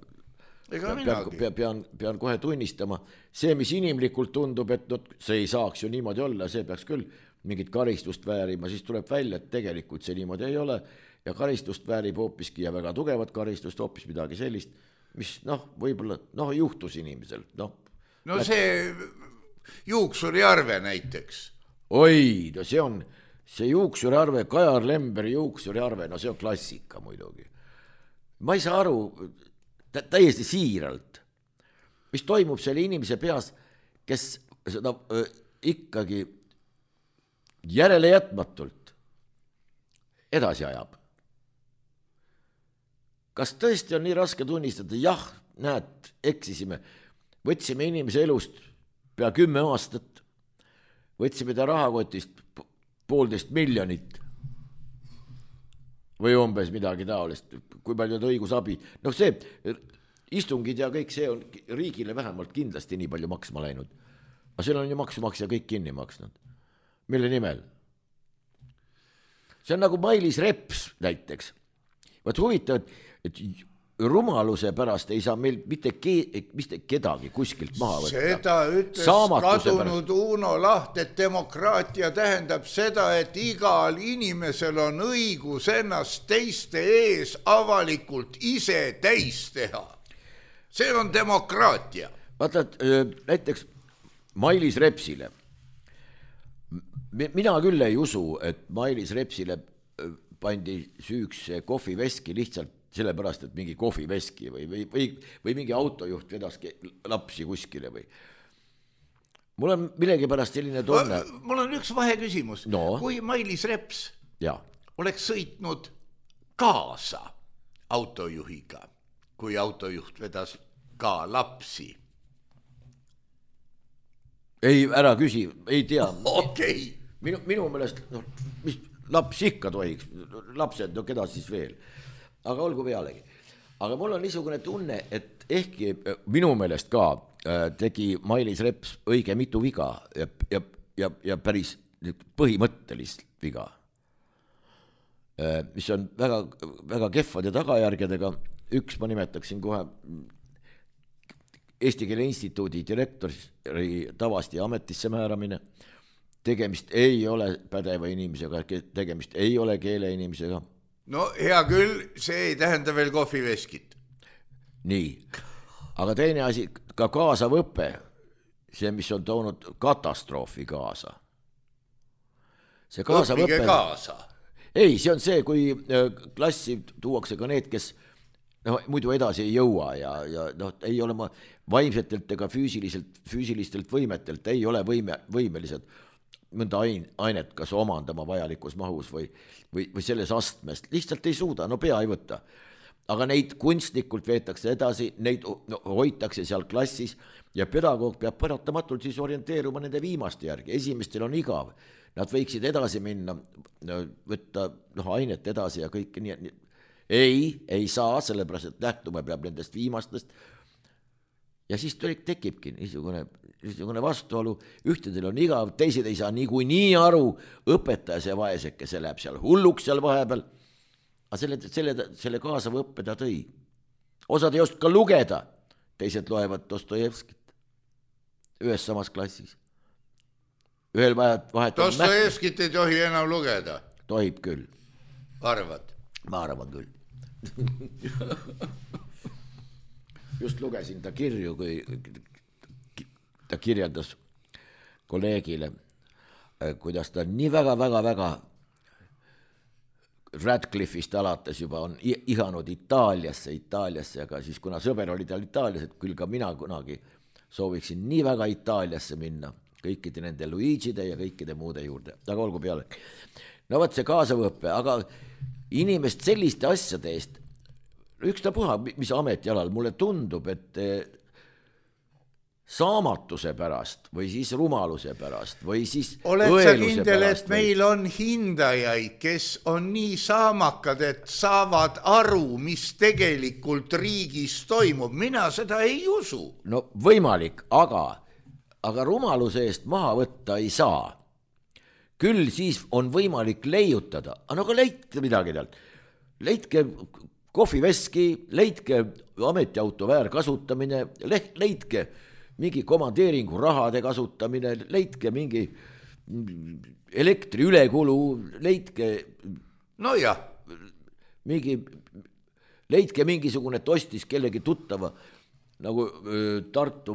Pean kohe tunnistama. See, mis inimlikult tundub, et see ei saaks ju niimoodi olla, see peaks küll mingit karistust väärima, siis tuleb välja, et tegelikult see niimoodi ei ole ja karistust väärib hoopiski ja väga tugevat karistust, hoopis midagi sellist, mis võib-olla juhtus inimesel. See Juuksuri Arve näiteks. Oi, no see see Juuksuriarve, Kajar Lemberi Juuksuriarve, no see on klassika muidugi. Ma ei saa aru täiesti siiralt, mis toimub selle inimese peas, kes seda ikkagi järele jätmatult edasi ajab. Kas tõesti on nii raske tunnistada, jah, näed, eksisime, võtsime inimese elust pea 10 aastat, võtsime ta rahakotist 1,5 miljonit või umbes midagi taolist, kui palju ta õigusabi. No see istungid ja kõik see on riigile vähemalt kindlasti nii palju maksma läinud. Aga seal on ju maksumaksja kõik kinni maksnud. Mille nimel? See on nagu Mailis Reps näiteks. Vaat huvitav, et rumaluse pärast ei saa meil mitte kedagi kuskilt maha võtta. Seda ütles kadunud Uno Laht, et demokraatia tähendab seda, et igal inimesel on õigus ennast teiste ees avalikult ise täis teha. See on demokraatia. Vaata, näiteks Mailis Repsile. Mina küll ei usu, et Mailis Repsile pandi süüks kohviveski lihtsalt sellepärast, et mingi kohviveski või mingi autojuht vedas lapsi kuskile või. Mul on millegipärast selline tunne. Mul on üks vaheküsimus. No. Kui Mailis Reps oleks sõitnud kaasa autojuhiga, kui autojuht vedas ka lapsi. Ei, ära küsi, ei tea. Okei. Minu meelest, mis laps ikka tohiks, lapsed, no keda siis veel. Aga olgu pealegi. Aga mul on niisugune tunne, et ehkki minu meelest ka tegi Mailis Reps õige mitu viga ja päris põhimõttelist viga, mis on väga, väga kehvade tagajärgedega. Üks ma nimetaksin kohe Eesti Keele Instituudi direktori tavasti ametisse määramine. Tegemist ei ole pädeva inimesega, tegemist ei ole keele inimesega. No hea küll, see ei tähenda veel kohviveskit. Nii, aga teine asi, ka kaasav õpe, see, mis on toonud katastroofi kaasa. Õppige kaasa. Ei, see on see, kui klassi tuuakse ka need, kes muidu edasi ei jõua ja ei ole vaimsetelt ega füüsilistelt võimetelt, ei ole võimelised mõnda ainet kas omandama vajalikus mahus või selles astmest. Lihtsalt ei suuda, no pea ei võta. Aga neid kunstnikult veetakse edasi, neid hoitakse seal klassis ja pedagoog peab paratamatult siis orienteeruma nende viimaste järgi. Esimestel on igav. Nad võiksid edasi minna, võtta ainet edasi ja kõik nii. Ei saa, sellepärast, et lähtuma peab nendest viimastest. Ja siis tekibki niisugune vastuolu, ühtedel on igav, teised ei saa nii aru, õpetaja see vaeseke, see läheb seal hulluks seal vahepeal, aga selle kaasava õppe ta tõi. Osad ei oska lugeda, teised loevad Dostojevskit ühes samas klassis. Ühel Dostojevskit ei tohi enam lugeda. Tohib küll. Arvad? Ma arvan küll. Just lugesin ta kirju, kui ta kirjeldas kolleegile, kuidas ta nii väga Radcliffe'ist alates juba on ihanud Itaaliasse, aga siis kuna sõber oli tal Itaalias, et küll ka mina kunagi sooviksin nii väga Itaaliasse minna, kõikide nende Luigide ja kõikide muude juurde, aga olgu peale. No võt see kaasavõppe, aga inimest selliste asjade eest, ükstapuha, mis ametialal, mulle tundub, et saamatuse pärast või siis rumaluse pärast või siis oled sa kindel, et meil on hindajaid, kes on nii saamakad, et saavad aru, mis tegelikult riigis toimub. Mina seda ei usu. No võimalik, aga rumaluse eest maha võtta ei saa. Küll siis on võimalik leiutada, aga leidke midagi tealt. Leidke kohviveski, leidke ametiauto väärkasutamine, leidke mingi komandeeringu rahade kasutamine, leidke mingi elektri ülekulu, leidke leidke mingisugune tostis kellegi tuttava, nagu Tartu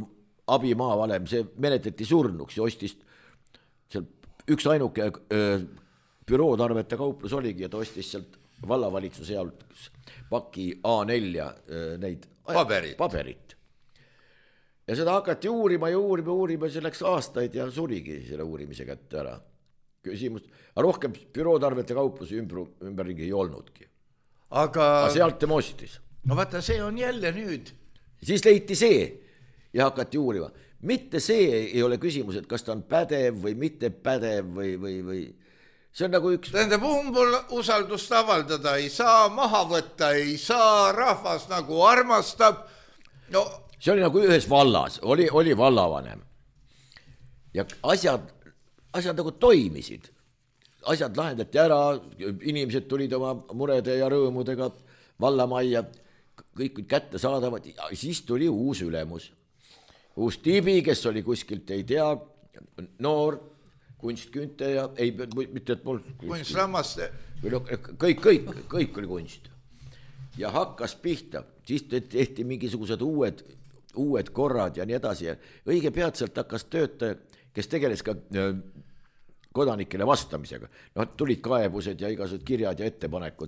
abimaavalem, see menetleti surnuks ja ostis seal üks ainuke bürootarvete kauplus oligi ja ta ostis sealt vallavalitsuse jaolt paki A4 neid paberit. Ja seda hakati uurima, see läks aastaid ja surigi selle uurimise kätte ära. Küsimus, rohkem bürootarvete kauplusi ümberringi ei olnudki. Aga sealt tema ostis. No vaata, see on jälle nüüd. Siis leiti see ja hakati uurima. Mitte see ei ole küsimus, et kas ta on pädev või mitte pädev või see on nagu üks... Tähendab, usaldust avaldada ei saa, maha võtta ei saa, rahvas nagu armastab. No... See oli nagu ühes vallas, oli vallavanem. Ja asjad nagu toimisid. Asjad lahendati ära, inimesed tulid oma murede ja rõõmudega vallamajja, kõik kätte saadavad, ja siis tuli uus ülemus. Uus tibi, kes oli kuskilt, ei tea, noor, kunstküntaja, ei, mitte et mul... Kunstlammaste. Kõik oli kunst. Ja hakkas pihta, siis tehti mingisugused uued korrad ja nii edasi. Ja õige peatselt hakkas töötaja, kes tegeles ka kodanikele vastamisega. No, tulid kaebused ja igasugused kirjad ja ettepanekud.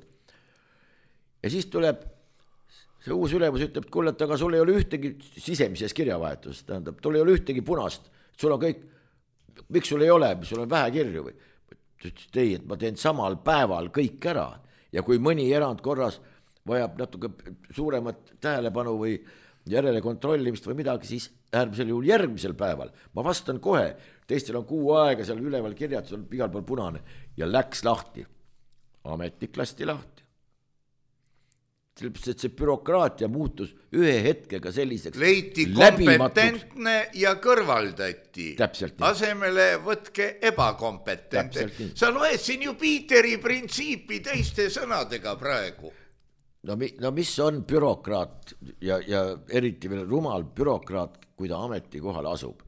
Ja siis tuleb see uus ülemus ütleb, et kuule, aga sul ei ole ühtegi sisemises kirjavahetus, tähendab, sul ei ole ühtegi punast, sul on kõik, miks sul ei ole, sul on vähe kirju või? Ei, et ma teen samal päeval kõik ära ja kui mõni erandkorras vajab natuke suuremat tähelepanu või järele kontrollimist või midagi, siis äärmisel juhul järgmisel päeval ma vastan kohe, teistel on kuu aega seal üleval kirjad, seal igal pool punane ja läks lahti. Ametnik lasti lahti. Sellepärast, et see bürokraatia muutus ühe hetkega selliseks leiti kompetentne ja kõrvaldati. Täpselt nii. Asemele võtke ebakompetentne. Sa loed siin ju Piiteri printsiipi teiste sõnadega praegu. No mis on bürokraat ja eriti veel rumal bürokraat, kui ta ametikohal asub?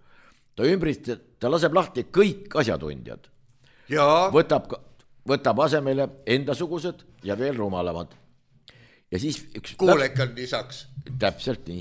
Ta laseb lahti kõik asjatundjad. Ja. Võtab asemele endasugused ja veel rumalamad. Ja siis kuulekad lisaks. Täpselt nii.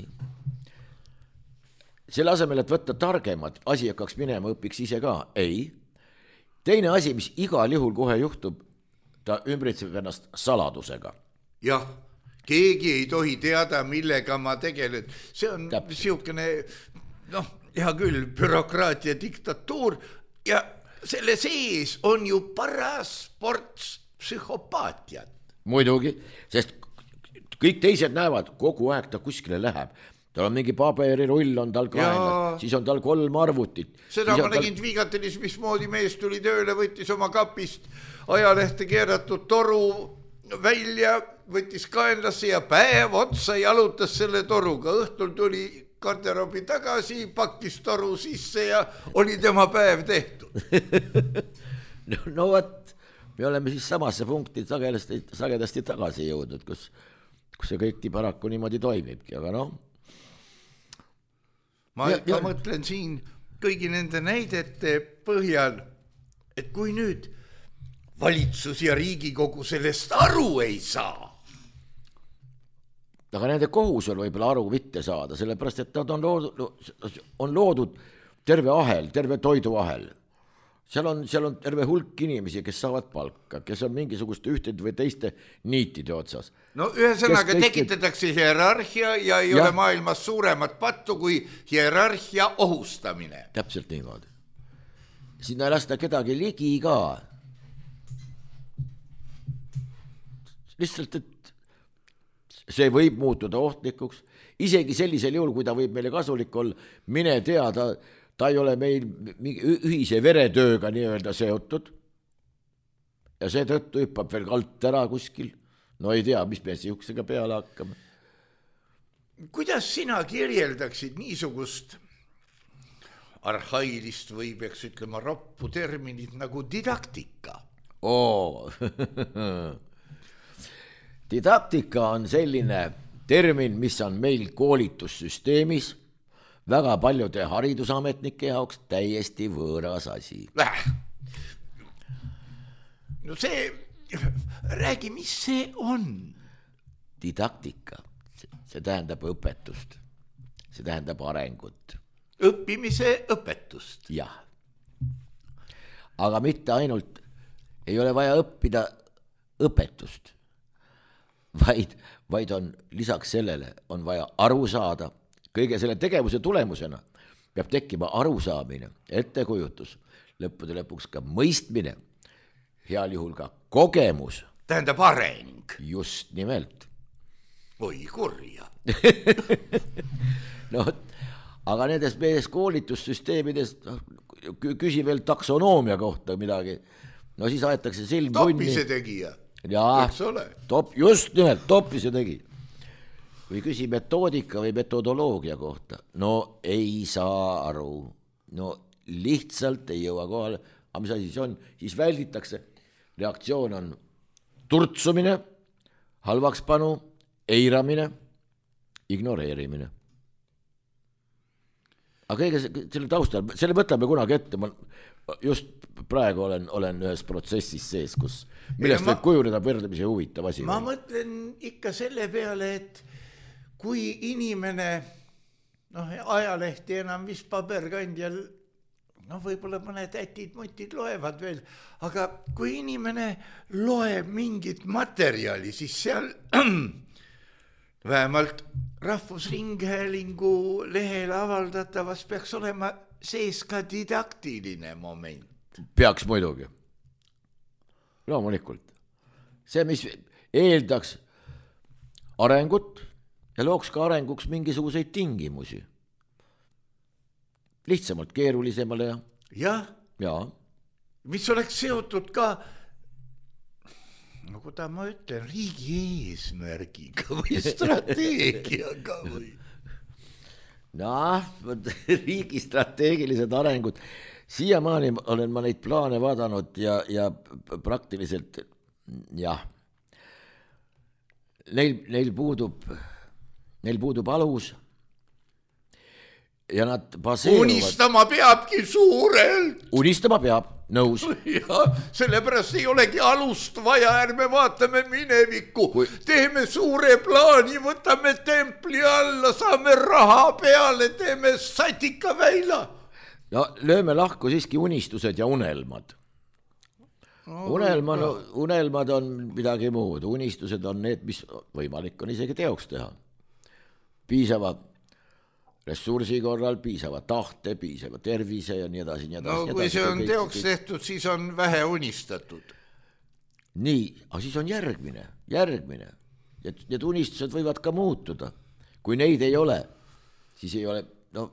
Selle asemel, et võtta targemad, asi hakkaks minema, õpiks ise ka. Ei. Teine asi, mis igal juhul kohe juhtub, ta ümbritseb ennast saladusega. Jah, keegi ei tohi teada, millega ma tegelen. See on siukene, hea küll, bürokraatia diktatuur ja selle sees on ju paras ports psühhopaatiat. Muidugi, sest kõik teised näevad, kogu aeg ta kuskile läheb. Tal on mingi paberirull on tal kaenlas, siis on tal 3 arvutit. Seda ma nägin Viigatelis, mismoodi mees tuli tööle, võttis oma kapist ajalehte keeratud toru välja, võttis kaenlasse ja päev otsa jalutas selle toruga. Õhtul tuli garderoobi tagasi, pakkis toru sisse ja oli tema päev tehtud. No võt, me oleme siis samasse punkti sagedasti tagasi jõudnud, kus see kõik paraku niimoodi toimibki, aga Ma mõtlen siin kõigi nende näidete põhjal, et kui nüüd valitsus ja Riigikogu sellest aru ei saa. Aga nende kohus on võib-olla aru mitte saada, sellepärast, et nad on loodud terve ahel, terve toiduahel. Seal on terve hulk inimesi, kes saavad palka, kes on mingisuguste ühtede või teiste niitide otsas. No ühesõnaga tekitatakse hierarhia ja ei ole maailmas suuremat pattu kui hierarhia ohustamine. Täpselt niimoodi. Sinna ei lasta kedagi ligi ka. Lihtsalt, et see võib muutuda ohtlikuks. Isegi sellisel juhul, kui ta võib meile kasulik olla, mine teada, ta ei ole meil ühise veretööga nii-öelda seotud ja seetõttu hüppab veel kalt ära kuskil. No ei tea, mis me siuksega peale hakkame. Kuidas sina kirjeldaksid niisugust arhailist või peaks ütlema roppu terminit nagu didaktika? Didaktika on selline termin, mis on meil koolitussüsteemis väga paljude haridusametnike jaoks täiesti võõras asi. No see, räägi, mis see on? Didaktika, see tähendab õpetust, see tähendab arengut. Õppimise õpetust. Jah. Aga mitte ainult, ei ole vaja õppida õpetust, vaid on lisaks sellele on vaja aru saada, kõige selle tegevuse tulemusena peab tekkima arusaamine, ettekujutus, lõppude lõpuks ka mõistmine, heal juhul ka kogemus. Tähendab areng. Just nimelt. Oi kurja. No, aga nendest mees koolitussüsteemidest küsi veel taksonoomia kohta midagi. No siis aetakse silm punni. Topise tegija. Jaa, just nimelt, Topise tegi. Või küsi metoodika või metodoloogia kohta. No ei saa aru. No lihtsalt ei jõua kohale. Aga mis asi see on? Siis välditakse. Reaktsioon on turtsumine, halvakspanu, eiramine, ignoreerimine. Aga kõige selle taustal, selle mõtleme kunagi ette, ma just praegu olen ühes protsessis sees, millest võib kujuneda võrdlemisi huvitav asi. Ma mõtlen ikka selle peale, et kui inimene, ajalehti enam vist paberkandjal, võib-olla mõned ätid-mutid loevad veel, aga kui inimene loeb mingit materjali, siis seal vähemalt Rahvusringhäälingu lehel avaldatavas peaks olema sees ka didaktiline moment. Peaks muidugi. Loomulikult. See, mis eeldaks arengut ja looks ka arenguks mingisuguseid tingimusi. Lihtsamalt keerulisemale ja. Mis oleks seotud ka, kuidas ma ütlen, riigi eesmärgiga või strateegiaga või? Riigi strateegilised arengud. Siiamaani olen ma neid plaane vaadanud ja praktiliselt neil puudub alus ja nad baseeruvad. Unistama peabki suurelt. Unistama peab, nõus. Ja sellepärast ei olegi alust vaja, ärme vaatame minevikku. Teeme suure plaani, võtame templi alla, saame raha peale, teeme satika väila. No lööme lahku siiski unistused ja unelmad. Unelmad on midagi muud. Unistused on need, mis võimalik on isegi teoks teha. Piisava ressursi korral, piisava tahte, piisava tervise ja nii edasi. Kui see on teoks tehtud, siis on vähe unistatud. Nii, aga siis on järgmine. Need unistused võivad ka muutuda. Kui neid ei ole, siis ei ole,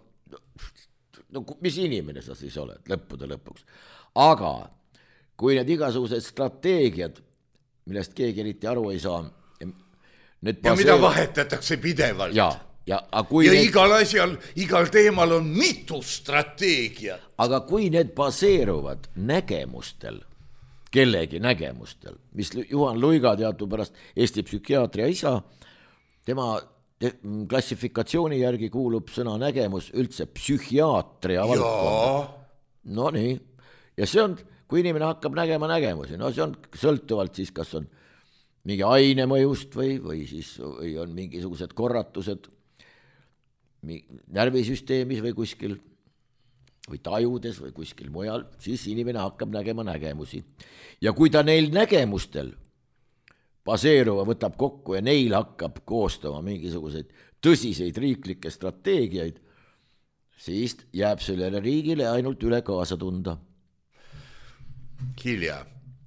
mis inimene sa siis oled lõppude lõpuks. Aga kui need igasugused strateegiad, millest keegi eriti aru ei saa, mida vahetatakse pidevalt. Ja igal asjal, igal teemal on mitu strateegiat. Aga kui need baseeruvad nägemustel, kellegi nägemustel, mis Juhan Luiga teadupärast Eesti psühhiaatria isa, tema klassifikatsiooni järgi kuulub sõna nägemus üldse psühhiaatria valdkonda. No nii. Ja see on, kui inimene hakkab nägema nägemusi, see on sõltuvalt siis, kas on mingi aine mõjust või siis või on mingisugused korratused närvisüsteemis või kuskil või tajudes või kuskil mujal, siis inimene hakkab nägema nägemusi. Ja kui ta neil nägemustel baseeruva võtab kokku ja neil hakkab koostama mingisuguseid tõsiseid riiklikke strateegiaid, siis jääb sellele riigile ainult üle kaasa tunda. Hilja.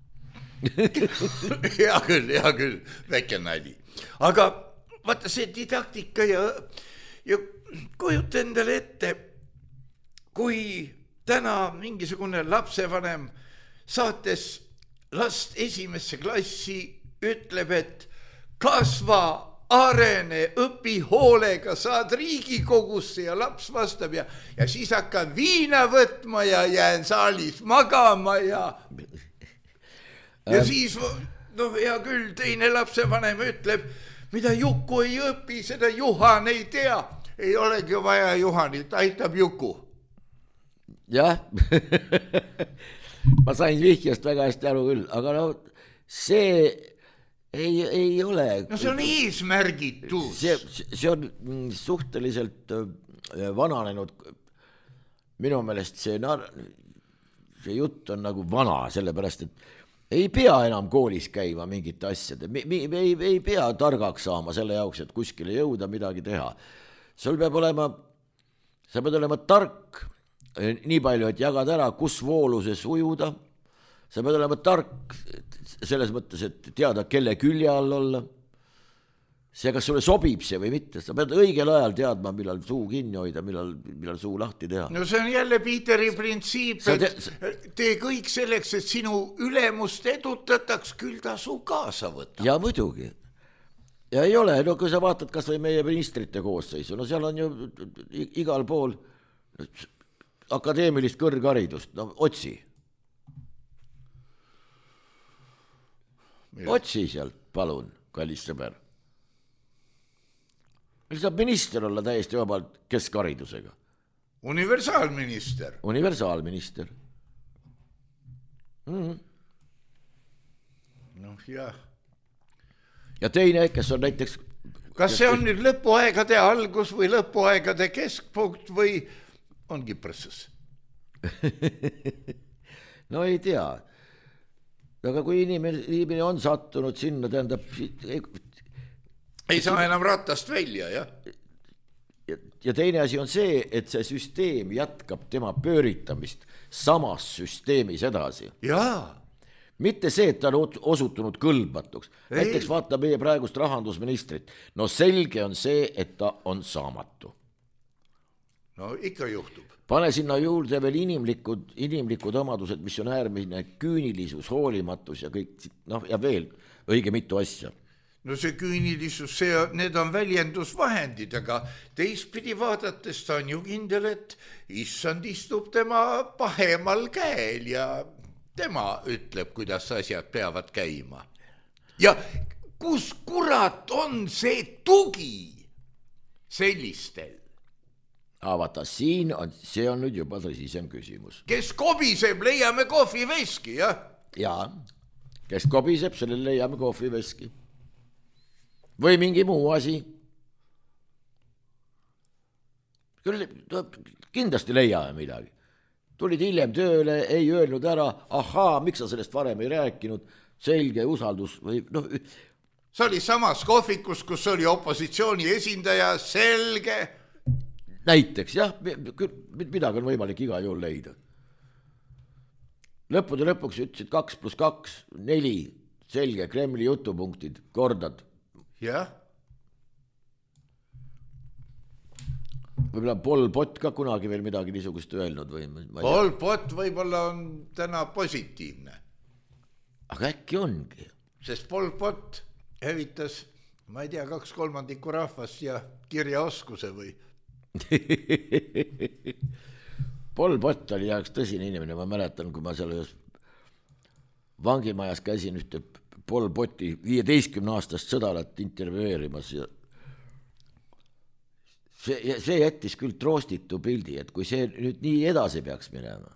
Hea küll, väike nali. Aga vaata see didaktika ja kujuta endale ette, kui täna mingisugune lapsevanem saates last esimesse klassi ütleb, et kasva, arene, õpi hoolega, saad Riigikogusse ja laps vastab ja siis hakkan viina võtma ja jään saalis magama ja siis, hea küll, teine lapsevanem ütleb, mida Juku ei õpi, seda Juhan ei tea. Ei olegi vaja Juhanit, aitab Juku. Jah, ma sain vihjast väga hästi aru küll, aga see ei ole. See on eesmärgitus. See on suhteliselt vananenud. Minu meelest see jutt on nagu vana, sellepärast, et ei pea enam koolis käima mingite asjade, ei pea targaks saama selle jaoks, et kuskile jõuda midagi teha. Sa pead olema tark nii palju, et jagad ära, kus vooluses ujuda. Sa pead olema tark selles mõttes, et teada, kelle külje all olla. See, kas sulle sobib see või mitte, sa pead õigel ajal teadma, millal suu kinni hoida, millal suu lahti teha. No see on jälle Piiteri printsiip, et tee kõik selleks, et sinu ülemust edutataks, küll ta su kaasa võtta. Ja muidugi. Ja ei ole, no kui sa vaatad kas või meie ministrite koosseisu, no seal on ju igal pool akadeemilist kõrgharidust, no otsi. Otsi sealt, palun, kallis sõber. Meil saab minister olla täiesti vabalt keskharidusega. Universaalminister. Universaalminister. Noh, jah. Ja teine, kes on näiteks... Kas see on nüüd lõpuaegade algus või lõpuaegade keskpunkt või ongi prõssus? No ei tea. Aga kui inimene on sattunud sinna, tähendab... Ei saa enam ratast välja, jah? Ja teine asi on see, et see süsteem jätkab tema pööritamist samas süsteemis edasi. Jaa. Mitte see, et ta on osutunud kõlbmatuks. Näiteks vaata meie praegust rahandusministrit. No selge on see, et ta on saamatu. No ikka juhtub. Pane sinna juurde veel inimlikud omadused, mis on äärmine küünilisus, hoolimatus ja kõik, noh ja veel õige mitu asja. No see küünilisus, need on väljendusvahendid, aga teistpidi vaadates ta on ju kindel, et issand istub tema pahemal käel ja tema ütleb, kuidas asjad peavad käima. Ja kus kurat on see tugi sellistel? Vaata, see on nüüd juba tõsisem küsimus. Kes kobiseb, leiame kohviveski, jah? Jaa, kes kobiseb, sellel leiame kohviveski. Või mingi muu asi. Küll kindlasti leiame midagi. Tulid hiljem tööle, ei öelnud ära, ahaa, miks sa sellest varem ei rääkinud, selge usaldus või noh. See oli samas kohvikus, kus oli opositsiooni esindaja, selge. Näiteks, jah, midagi on võimalik iga juhul leida. Lõppude lõpuks ütlesid 2+2, 4, selge, Kremli jutupunktid, kordad. Jah. Võib-olla Pol Pot ka kunagi veel midagi niisugust öelnud või? Pol Pot võib-olla on täna positiivne. Aga äkki ongi? Sest Pol Pot hävitas, ma ei tea, 2/3 rahvast ja kirjaoskuse või? Pol Pot oli jaoks tõsine inimene, ma mäletan, kui ma selles vangimajas käisin ühte Pol Poti 15-aastast sõdalat intervjueerimas ja see jättis küll troostitu pildi, et kui see nüüd nii edasi peaks minema.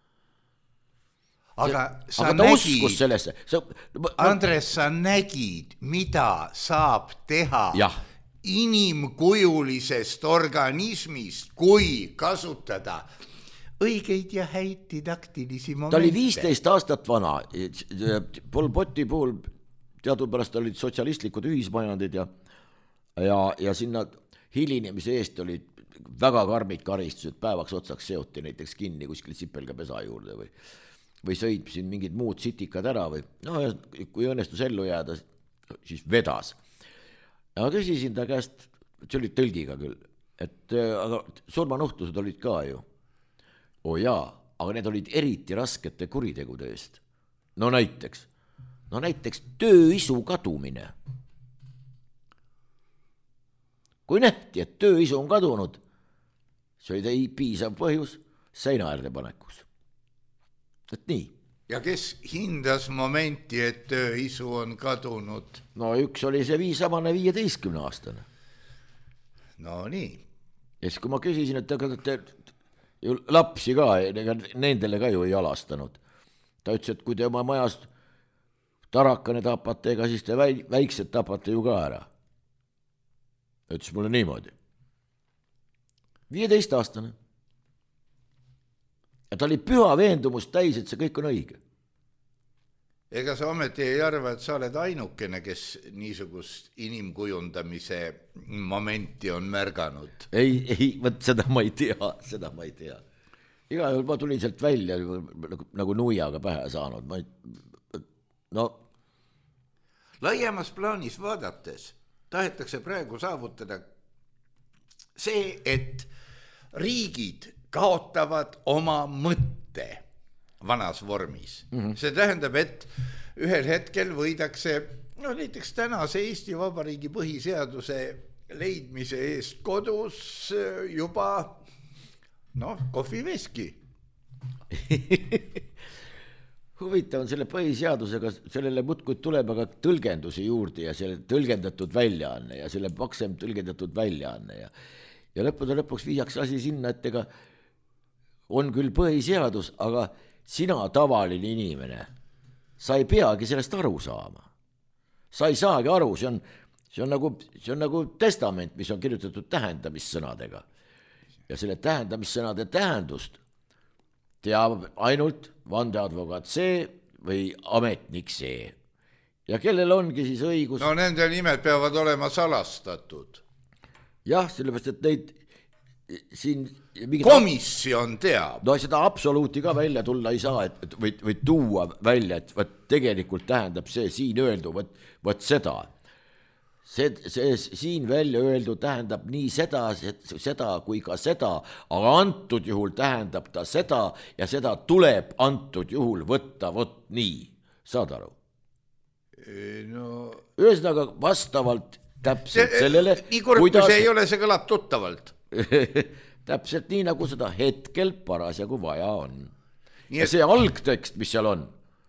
Aga ta uskus sellesse. Andres, sa nägid, mida saab teha inimkujulisest organismist, kui kasutada õigeid ja häid didaktilisi momente. Ta oli 15 aastat vana. Pol Poti puhul teadupärast olid sotsialistlikud ühismajandid ja sinna hilinemise eest olid väga karmid karistused, päevaks otsaks seoti näiteks kinni kuskil sipelgapesa juurde või sõid siin mingid muud sitikad ära või no, kui õnnestus ellu jääda, siis vedas. Ja küsisin ta käest, see oli tõlgiga küll, et aga surmanuhtused olid ka ju. Jaa, aga need olid eriti raskete kuritegude eest. No näiteks tööisu kadumine. Kui nähti, et tööisu on kadunud, see oli piisav põhjus seinaäärde panekus. Et nii. Ja kes hindas momenti, et tööisu on kadunud? No üks oli see viisamane 15-aastane. No nii. Ja siis kui ma küsisin, et lapsi ka, nendele ka ju ei alastanud. Ta ütles, et kui te oma majast tarakane tapate, ega siis te väiksed tapate ju ka ära. Ütles mulle niimoodi. 15-aastane. Ja ta oli püha veendumust täis, et see kõik on õige. ega sa ometi ei arva, et sa oled ainukene, kes niisugust inimkujundamise momenti on märganud? Ei, võt seda ma ei tea. Iga juhul ma tulin sealt välja nagu nuiaga pähe saanud. Laiemas plaanis vaadates tahetakse praegu saavutada see, et riigid kaotavad oma mõtte vanas vormis. See tähendab, et ühel hetkel võidakse, näiteks tänase Eesti Vabariigi põhiseaduse leidmise eest kodus juba kohviveski. Huvitav on selle põhiseadusega, sellele muudkuid tuleb aga tõlgendusi juurde ja selle tõlgendatud väljaanne ja selle paksem tõlgendatud väljaanne ja lõpuks viiakse asi sinna, et ega on küll põhiseadus, aga sina tavaline inimene, sa ei peagi sellest aru saama. Sa ei saagi aru, see on nagu testament, mis on kirjutatud tähendamissõnadega. Ja selle tähendamissõnade tähendust teab ainult vandeadvokaat see või ametnik see. Ja kellel ongi siis õigus... Nende nimed peavad olema salastatud. Jah, sellepärast, et neid siin... Komisjon teab. Seda absoluuti ka välja tulla ei saa, või tuua välja, et tegelikult tähendab see siin öeldu, võt seda. See siin välja öeldu tähendab nii seda kui ka seda, aga antud juhul tähendab ta seda ja seda tuleb antud juhul võtta nii. Saad aru? Ühesõnaga vastavalt täpselt sellele... Nii kurb, kui see ei ole, see kõlab tuttavalt. Täpselt nii, nagu seda hetkel parasjagu vaja on. Ja see algtekst, mis seal on,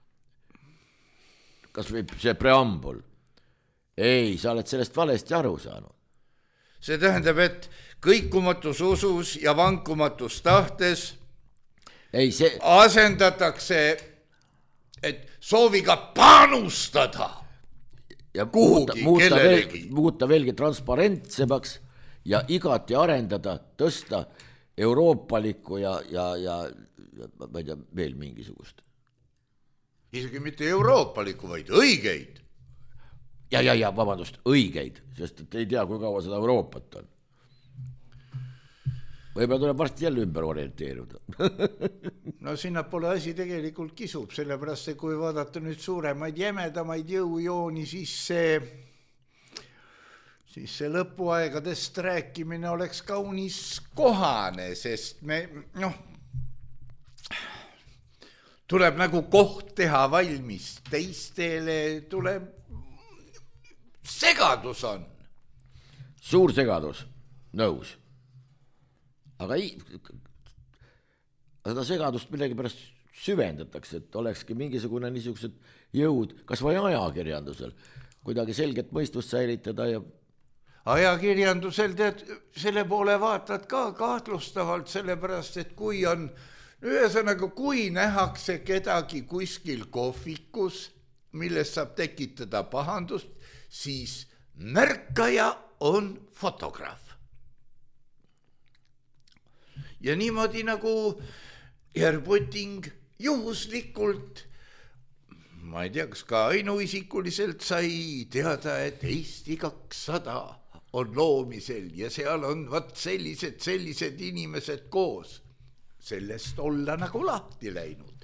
kas või see preambul, ei, sa oled sellest valesti aru saanud. See tähendab, et kõikumatus usus ja vankumatus tahtes asendatakse, et sooviga panustada ja kuhugi kellelegi. Muuta veelgi transparentsemaks ja igati arendada, tõsta euroopalikku ja ma ei tea, veel mingisugust. Isegi mitte euroopalikku, vaid õigeid. Ja, vabandust, õigeid, sest et ei tea, kui kaua seda Euroopat on. Võib-olla tuleb varsti jälle ümber orienteeruda. Sinna pole asi tegelikult kisub, sellepärast, et kui vaadata nüüd suuremaid jämedamaid jõujooni, siis see lõpuaegadest rääkimine oleks kaunis kohane, sest tuleb nagu koht teha valmis teistele, tuleb segadus on. Suur segadus, nõus. Aga seda segadust millegi pärast süvendatakse, et olekski mingisugune niisugused jõud, kas või ajakirjandusel, kuidagi selget mõistust säilitada ja ajakirjandusel tead, selle poole vaatad ka kahtlustavalt, sellepärast, et kui on, ühesõnaga, kui nähakse kedagi kuskil kohvikus, millest saab tekitada pahandust, siis märkaja on fotograaf. Ja niimoodi nagu Herbuting juhuslikult, ma ei tea, kas ka ainuisikuliselt sai teada, et Eesti 200 on loomisel ja seal on sellised inimesed koos. Sellest olla nagu lahti läinud.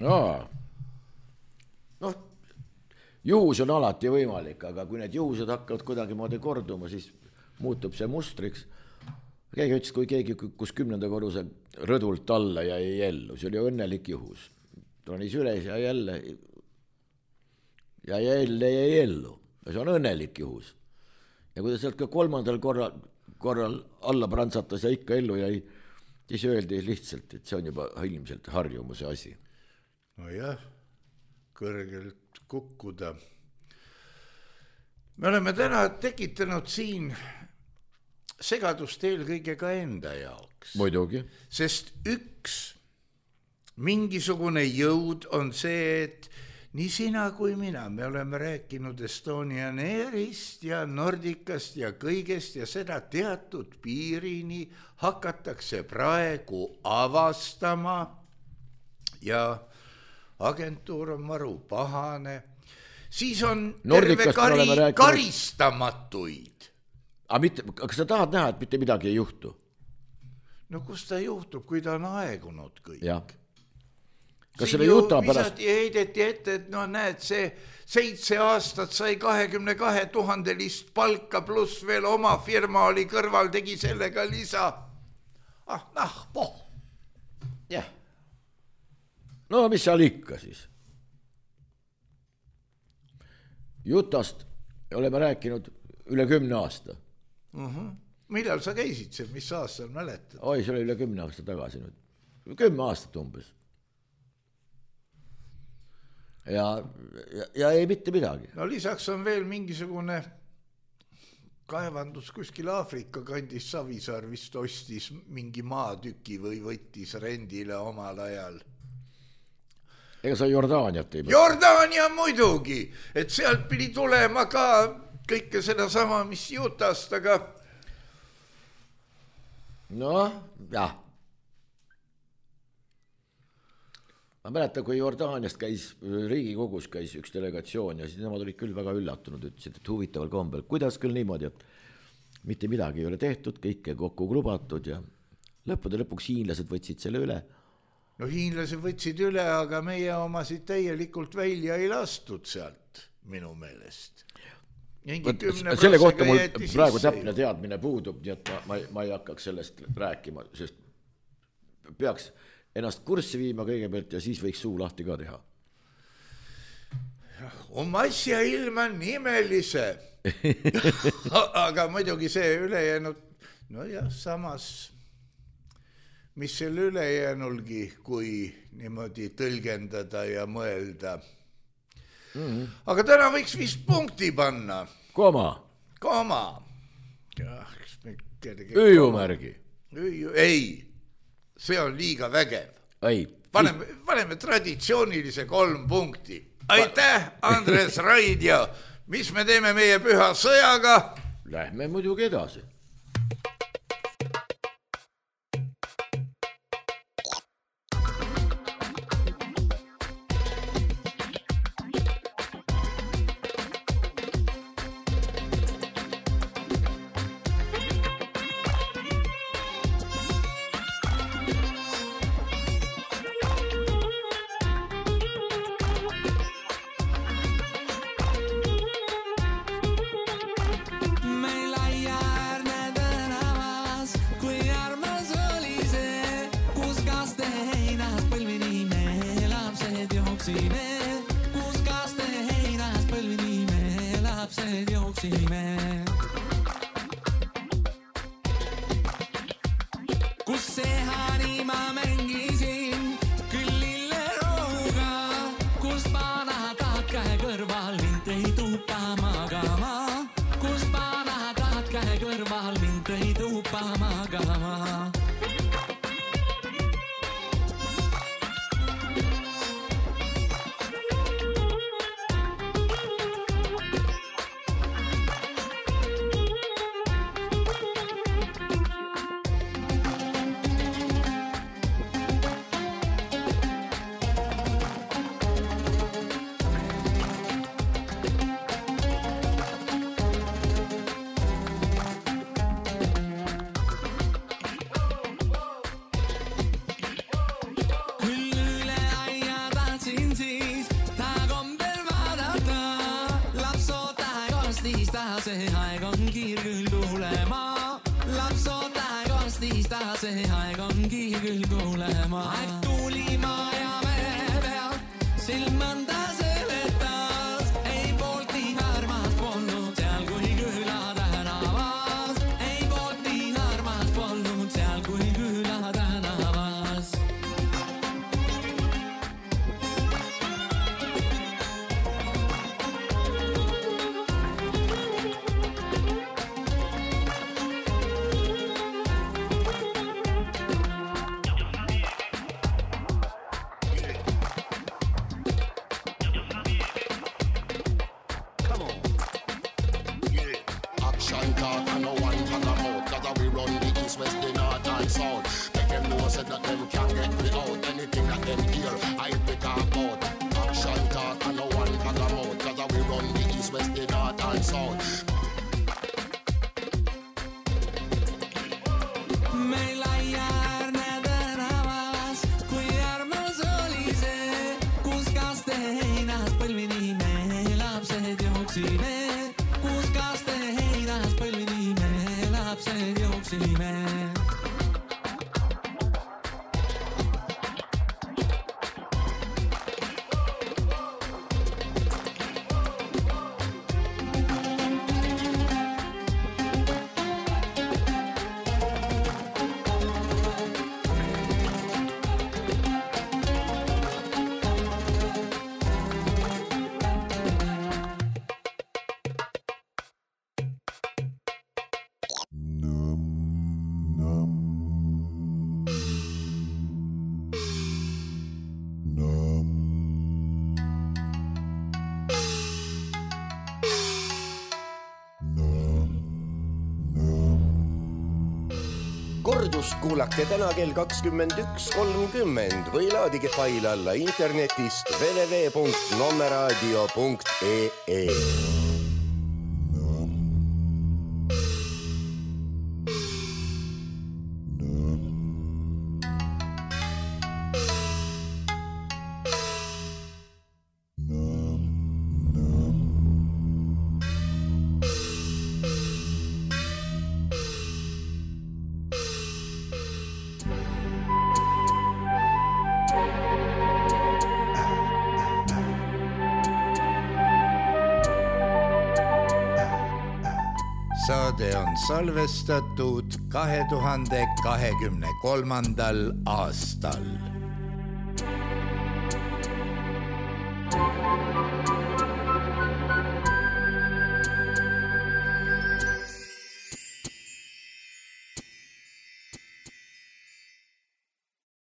Juhus on alati võimalik, aga kui need juhused hakkavad kuidagi moodi korduma, siis muutub see mustriks. Keegi ütles, kui keegi kus 10. korruse rõdult alla ja ei ellu, see oli õnnelik juhus. Tronis üles ja jälle ei ellu. See on õnnelik juhus. Ja kui ta sealt ka 3. korral alla prantsatas ja ikka ellu jäi, siis öeldi lihtsalt, et see on juba ilmselt harjumuse asi. Nojah, kõrgelt kukkuda. Me oleme täna tekitanud siin segadust eelkõige ka enda jaoks. Muidugi. Sest üks mingisugune jõud on see, et nii sina kui mina, me oleme rääkinud Estonian Airist ja Nordicast ja kõigest ja seda teatud piirini hakatakse praegu avastama ja agentuur on maru pahane, siis on Nordicast terve karistamatuid. Aga mitte, kas sa tahad näha, et mitte midagi ei juhtu? No kus ta juhtub, kui ta on aegunud kõik? Jah. Kas selle juta pärast... Heideti ette, et no näed, see 7 aastat sai 22 000 palka pluss veel oma firma oli kõrval, tegi sellega lisa. Jah. No mis seal ikka siis? Jutast oleme rääkinud üle 10 aasta. Millal sa käisid see, mis aastal mäletad? Oi, see oli üle 10 aasta tagasi nüüd. 10 aastat umbes. Ja ei mitte midagi. No lisaks on veel mingisugune kaevandus kuskil Aafrika kandis, Savisaar vist ostis mingi maatüki või võttis rendile omal ajal. Ega sa Jordaaniat ei mõtle? Jordaania muidugi, et sealt pidi tulema ka kõike seda sama, mis Jutast, aga... No, jah. Ma mäletan, kui Jordaaniast Riigikogus käis üks delegatsioon ja siis nemad olid küll väga üllatunud, ütlesid, et huvitaval kombel, kuidas küll niimoodi, et mitte midagi ei ole tehtud, kõike kokku klubatud ja lõppude lõpuks hiinlased võtsid selle üle. No hiinlased võtsid üle, aga meie omasid täielikult välja ei lastud sealt, minu meelest. Selle kohta mul praegu täpne teadmine puudub, nii et ma ei hakkaks sellest rääkima, sest peaks ennast kurssi viima kõigepealt ja siis võiks suu lahti ka teha. Oma asja ilma nimelise. Aga muidugi see ülejäänud, no jah, samas, mis selle ülejäänulgi, kui niimoodi tõlgendada ja mõelda. Aga täna võiks vist punkti panna. Koma. Ööjumärgi. Ei. See on liiga vägev. Paneme traditsioonilise 3 punkti. Aitäh, Andres Raidja. Mis me teeme meie püha sõjaga? Lähme muidugi edasi. South. Make them know said that them can't get me out. Anything that them hear, I pick up out. sound. Meil Aiarne tänavas, kui armas oli see, kus kaste heinas põlvini me lapsed jooksime, kus kaste heinas põlvini me lapsed jooksime. Kordust kuulake täna kell 21.30 või laadige fail alla internetist www.nommeradio.ee. Saade on salvestatud 2023. aastal.